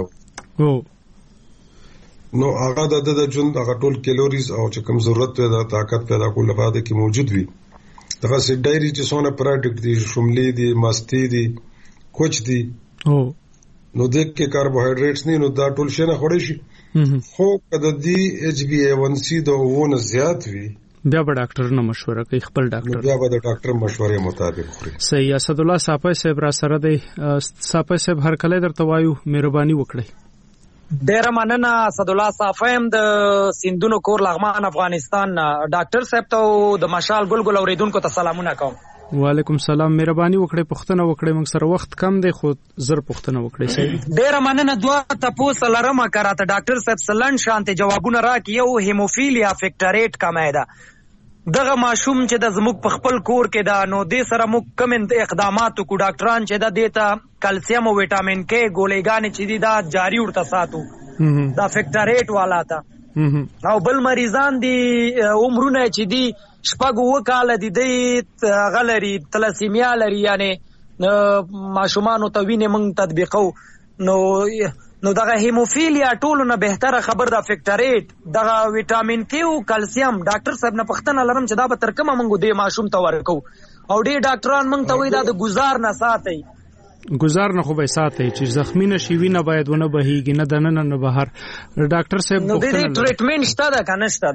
نو هغه د ژوند هغه ټول کیلوریز او چې کوم ضرورت پیدا طاقت پیدا کول لپاره کې موجود وي. دغه سي ډایري چې څونه پروډکټ دي شوملې دي مستي دي کوچ دي نو د کې کاربوهایډریټس نه نو دا ټول شي نه خوري شي. خو کله دی HbA1c د وونه زیات وي بیا به ډاکټر نه مشوره کوي، خپل ډاکټر بیا به د ډاکټر مشورې مطابق خوري. صحیح. اسد الله صافی صاحب را سره دی. صافی صاحب هر کله درته وایو مهرباني وکړئ. ډیره مننه اسد الله صافی هم د سیندونو کور لغمان افغانستان. ډاکټر صاحب ته د مشال ګل اوریدونکو ته سلامونه کوم. وعلیکم السلام. مهرباني وکړئ پوښتنه وکړئ، موږ سره وخت کم دی خو زر پوښتنه وکړئ. صحیح. ډیره مننه. دوه تاسو لرم کراته ډاکټر صاحب سلن شانته جوابونه راکې. یو هیموفیلیا فیکټریټ کمه ده دغه ماشوم چې د زموږ په خپل کور کې دا نو د سره موږ کوم اقدامات کو ډاکټران چې دا دیتا کلسیم او وټامین کې ګولېګانې چې دی دا جاری ورته ساتو دا فیکټریټ والا تا او بل مریضان دي عمرونه چې دی شپږ وکاله دي غلري تلاسیمیا لري یعنی ماشومان ته وینې موږ تطبیقو نو دغه هیموفیلیا ټولو نه بهتره خبر دا فیکټریټ دغه وټامین کې او کلسیم ډاکټر صاحب نه پښتنه لرم چې دا به تر کومه موږ د ماشوم ته ورکو او ډېر ډاکټران موږ ته وایي دا د گزار نه ساتي گزار نه خو به ساتي چې زخمی نشي وینه باید ونه بهيږي نه دنه نه بهر. ډاکټر صاحب نو د ټریټمنټ شته دا کنه شته دا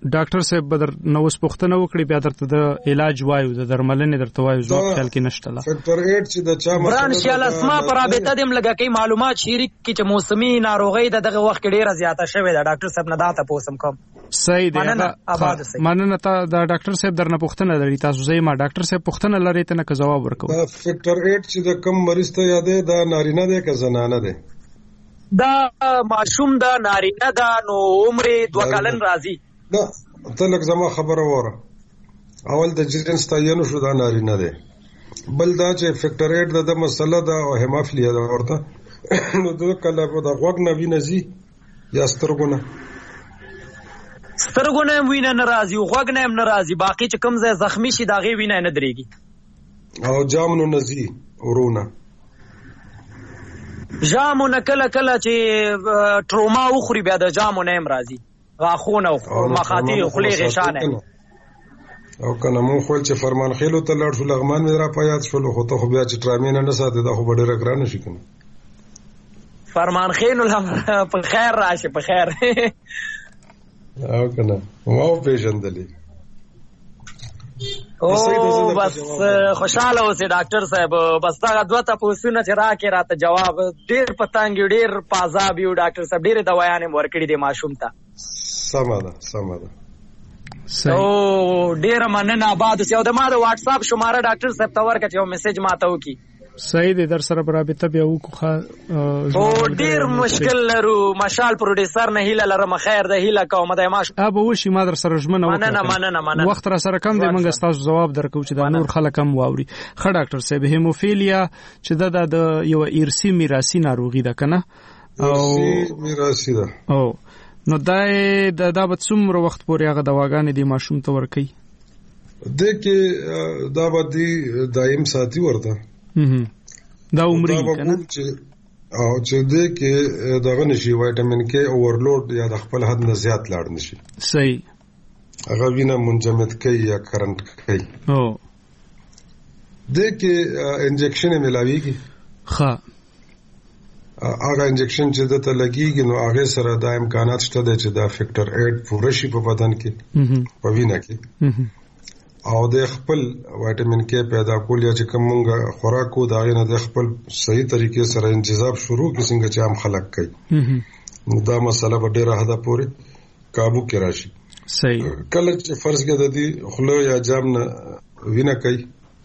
ډاکټر صاحب بدر نو وسپختنه وکړي بیا درته د علاج وایو د درملنې درته وایو ځواب خیال کې نشته لا فیکٹر 8 چې د چا بران شال اسما پر رابطه دیم لګه کی معلومات شریک کی چې موسمي ناروغي دغه وخت کې ډیره زیاته شوې ده ډاکټر صاحب نه داته پوسم کوم صحیح دی مننه تا د ډاکټر صاحب درنه پوښتنه لري تاسو زې ما ډاکټر صاحب پوښتنه لري ته نه جواب ورکوم فیکٹر 8 چې د کم مریض ته یادې دا نارینه ده که زنانه ده دا ماشوم دا نارینه دا نو عمر 2 کلن راځي دا ته لکه زما خبره وره اول د جنس تعین شو دا نارینه ده بل دا چې فیکٹر 8 د مسله دا او هیمافیلیا دا ورته نو د کله په د غوږ نه وینځي یا سترګونه وینه ناراضي او غوږ نه ناراضي باقي چې کوم ځای زخمی شي دا غي وینه نه درېږي او جامونو نزي ورونه جامونه کله چې ټروما وخوري بیا د جامونه هم راځي غاخونه او مخاطی خلی غشانه او کنه مون خپل چې فرمان خېلو ته لړ شو لغمان مې را پياد شول خو ته خو بیا چې ټرامین نه ساته دا خو ډېر ګران شي کنه فرمان خېلو په خیر راشه په خیر او کنه مو پیژندلې او بس خوشاله اوسې ډاکټر صاحب بس دا دوته پوښتنه چې راکې راته جواب ډېر پتانګ ډېر پازاب یو ډاکټر صاحب ډېر دوايانې ورکړې دي ماشوم ته سمه ده او ډېر مننه آباد اوسې او د ما د واتس اپ شماره ډاکټر صاحب ته ورکړه یو میسج ماته وکي صحیح دی در سره برابطه بیا وکړه او ډیر مشکل لرو مشال پروډوسر نه هیله لرم خیر ده هیله کوم د ماش ابو وشي ما در سره ژمنه مننه وخت را سره کم دی موږ تاسو جواب درکو چې دا نور خلک هم واوري خ ډاکټر صاحب هیموفیلیا چې د یو ارثي میراثي ناروغي ده کنه او میراثي ده او نو دا به څومره وخت پورې هغه دواګانې دی ماشوم ته ورکي د کې دا به دایم ساتي ورته دا عمرې کنه او چې دې کې دغه نشي وایټامین کې اورلوډ یا د خپل حد نه زیات لاړ نشي صحیح هغه وینه منجمد کوي یا کرنٹ کوي او دې کې انجکشن ملاويږي ښه هغه انجکشن چې دته لګيږي نو هغه سره د امکانات شته چې دا فیکٹر 8 پوره شي په بدن کې په وینه کې او د خپل وایټامین کې پیدا کول یا چې کومه خوراکو دا غنه د خپل صحیح طریقې سره انتخاب شروع کی څنګه چې عام خلک کوي دا مسله په ډیره حد پورې काबू کې راشي صحیح کله چې فرض کې د دې خلو یا جام نه وینه کوي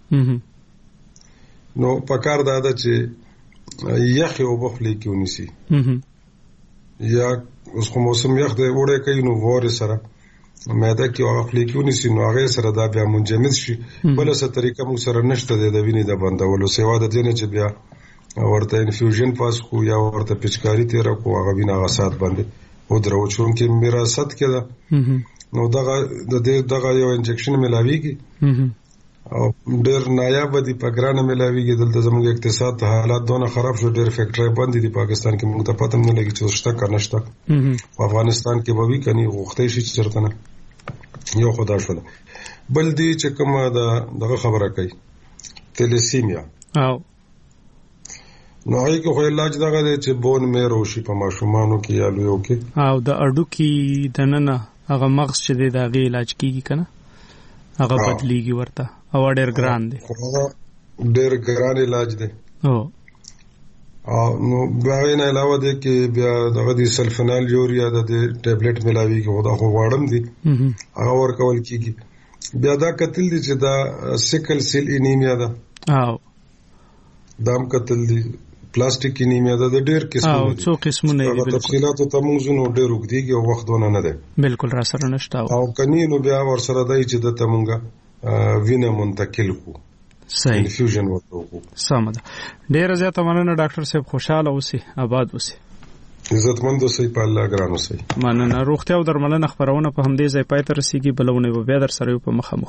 نو پکار دا ده چې یخ او بخلی کې ونیسي یا اوس کوم موسم یخ دی وړه کوي نو وره سره مېده کې هغه فلیکونی سي نو هغه سره دا بیا منجمد شي بل څه طریقه مو سره نشته د وینې د بندولو سیوا د دې نه چې بیا ورته انفیوژن پاس کو یا ورته پچکاری تیر کو هغه وینه غسات باندې و درو چون کې میراثت کې دا نو دغه یو انجکشن ملاويږي او ډېر نایاب دي په ګرانه ملاويږي دلته زموږ اقتصاد حالات دونه خراب شو ډېر فیکټری بند دي پاکستان کې موږ ته پته نه لګي چې شته کنه شته افغانستان کې به وی کني غوښتې شي چې چرته نه یو خدا شول بل دي چې کومه دغه خبره کوي تلیسیمیا او نو هغه کې خو علاج دغه دی چې بون میرو شي په ماشومانو کې یا لویو کې او د اډو کې دننه هغه مغز چې دی دا غي علاج کیږي کنه هغه بدلیږي ورته او ډېر ګران دی ډېر ګران علاج دی او نو باغینه علاوه دی کې بیا دغه دی سلفنال یوریا د ټابلیټ ملاوي کې خدا خو واړم دی هغه ورکول کیږي بیا دا قتل دي چې دا سیکل سیل انیمیا ده او دام قتل دي پلاستیک انیمیا ده ډېر قسمونه او څو قسمونه دي بالکل تفصيلات ته موږ نو ډېر وګديږي او وخت ونه نه ده بالکل را سره نشته او کني نو بیا ور سره دای چې د تمونګه وینه منتقل کو صحیح انفیوژن ورته سم ده ډېر زیاته مننه ډاکټر صاحب خوشاله اوسئ آباد اوسئ عزتمند اوسئ په الله ګران اوسئ مننه روغتیا او درملنه خبرونه په همدې ځای پای ته رسیدي بلونه به بیا در سره په مخه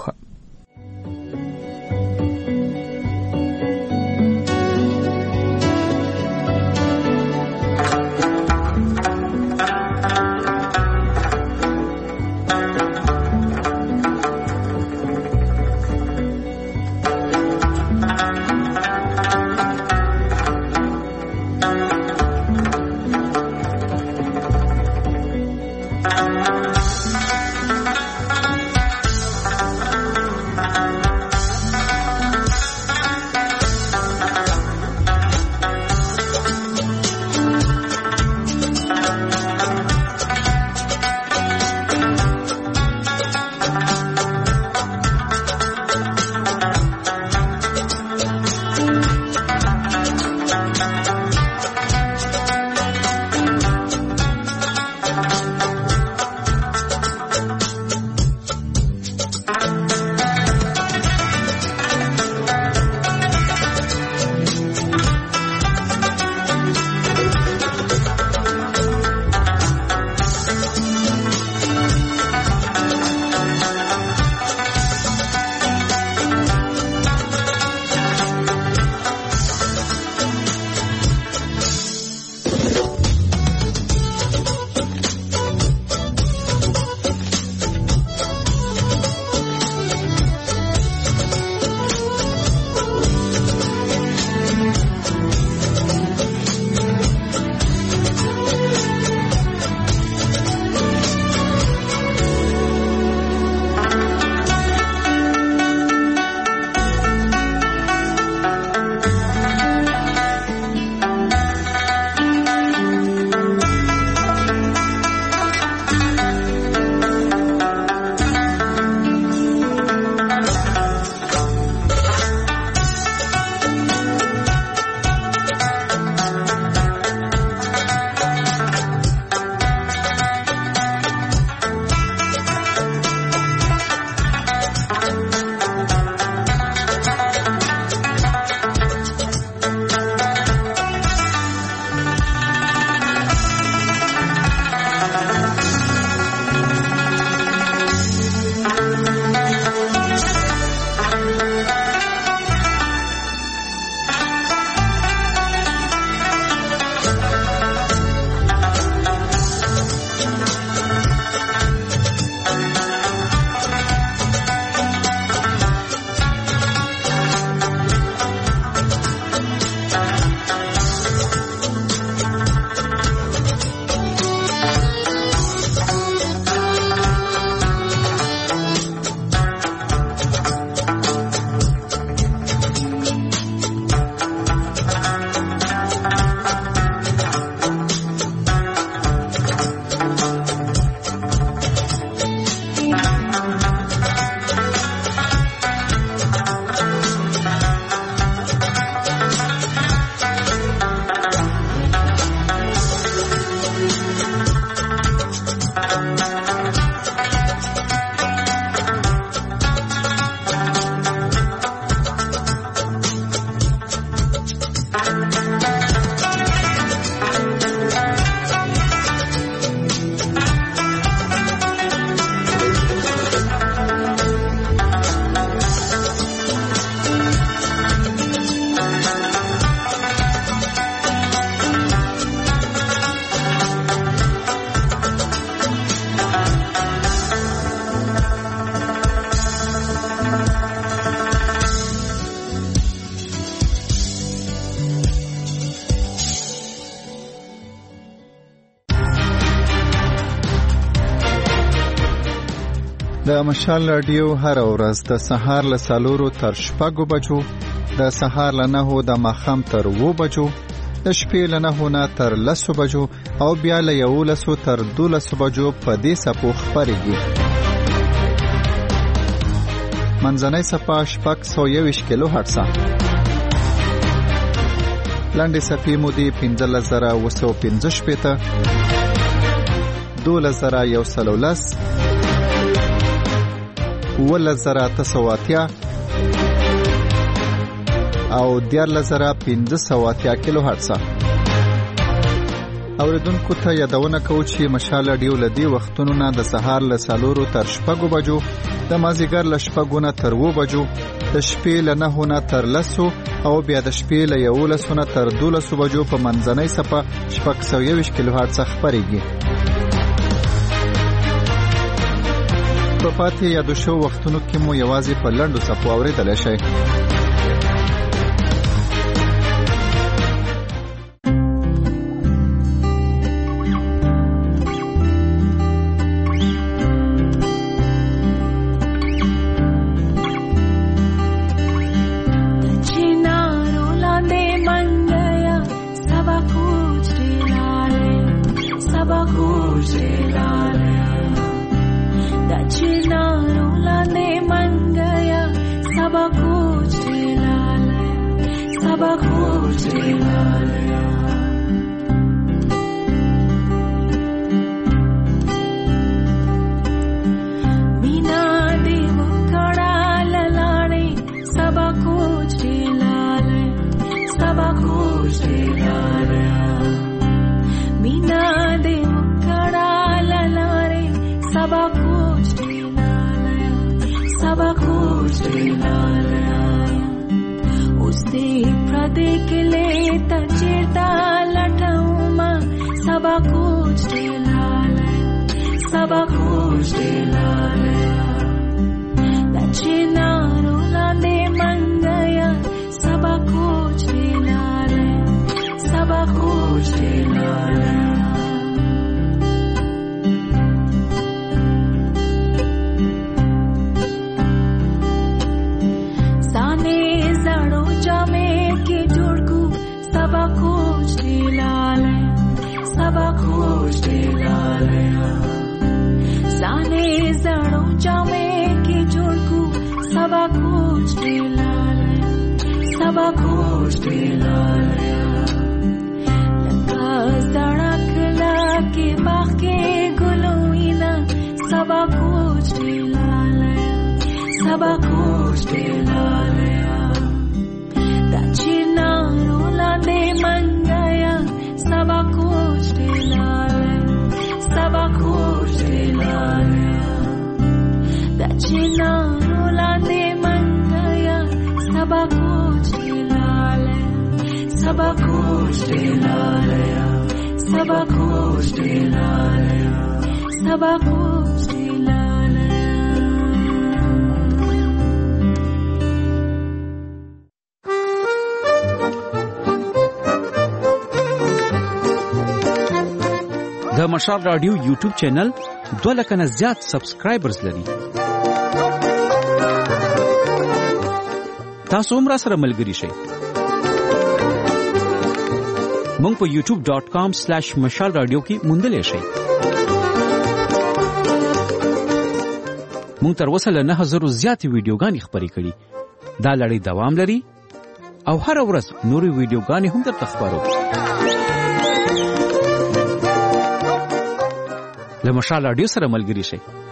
د مشال رادیو هر ورځ د سهار له 4 تر 6 بجو، د سهار له 9 د ماښام تر 2 بجو، د شپې له 9 نه تر 10 بجو او بیا له 11 تر 12 بجو په دې سپو خبرېږي. منځنۍ صفه 621 کیلو هرتز. لاندې صفې مودې 15915 12110 11980 او 14580 کیلو هرتز. اوریدونکو ته یادونه کوو چې مشال رادیو لدی وختونو نه د سهار له 4 تر 6 بجو، د مازیګر له 6 نه تر 2 بجو، د شپې له 9 نه تر 10 او بیا د شپې له 11 نه تر 12 بجو په منځنۍ صفه 621 کیلو هرتز خبرېږي. په پاتې یادو شو وختونو کې مو یوازې په لنډو صفو اورېدلی شئ. د مشال رادیو یوټیوب چینل 2 لک نه زیات سبسکرایبرز لري. تاسو هم را سره ملګری شئ. مونږ په youtube.com/mashal radio کې موندلې شئ. مونږ تر اوسه له 9000 زیاتې ویډیوګانې خپرې کړي. دا لړۍ دوام لري او هر ورځ نورې ویډیوګانې هم درته خپرو. له مشال رادیو سره ملګری شئ.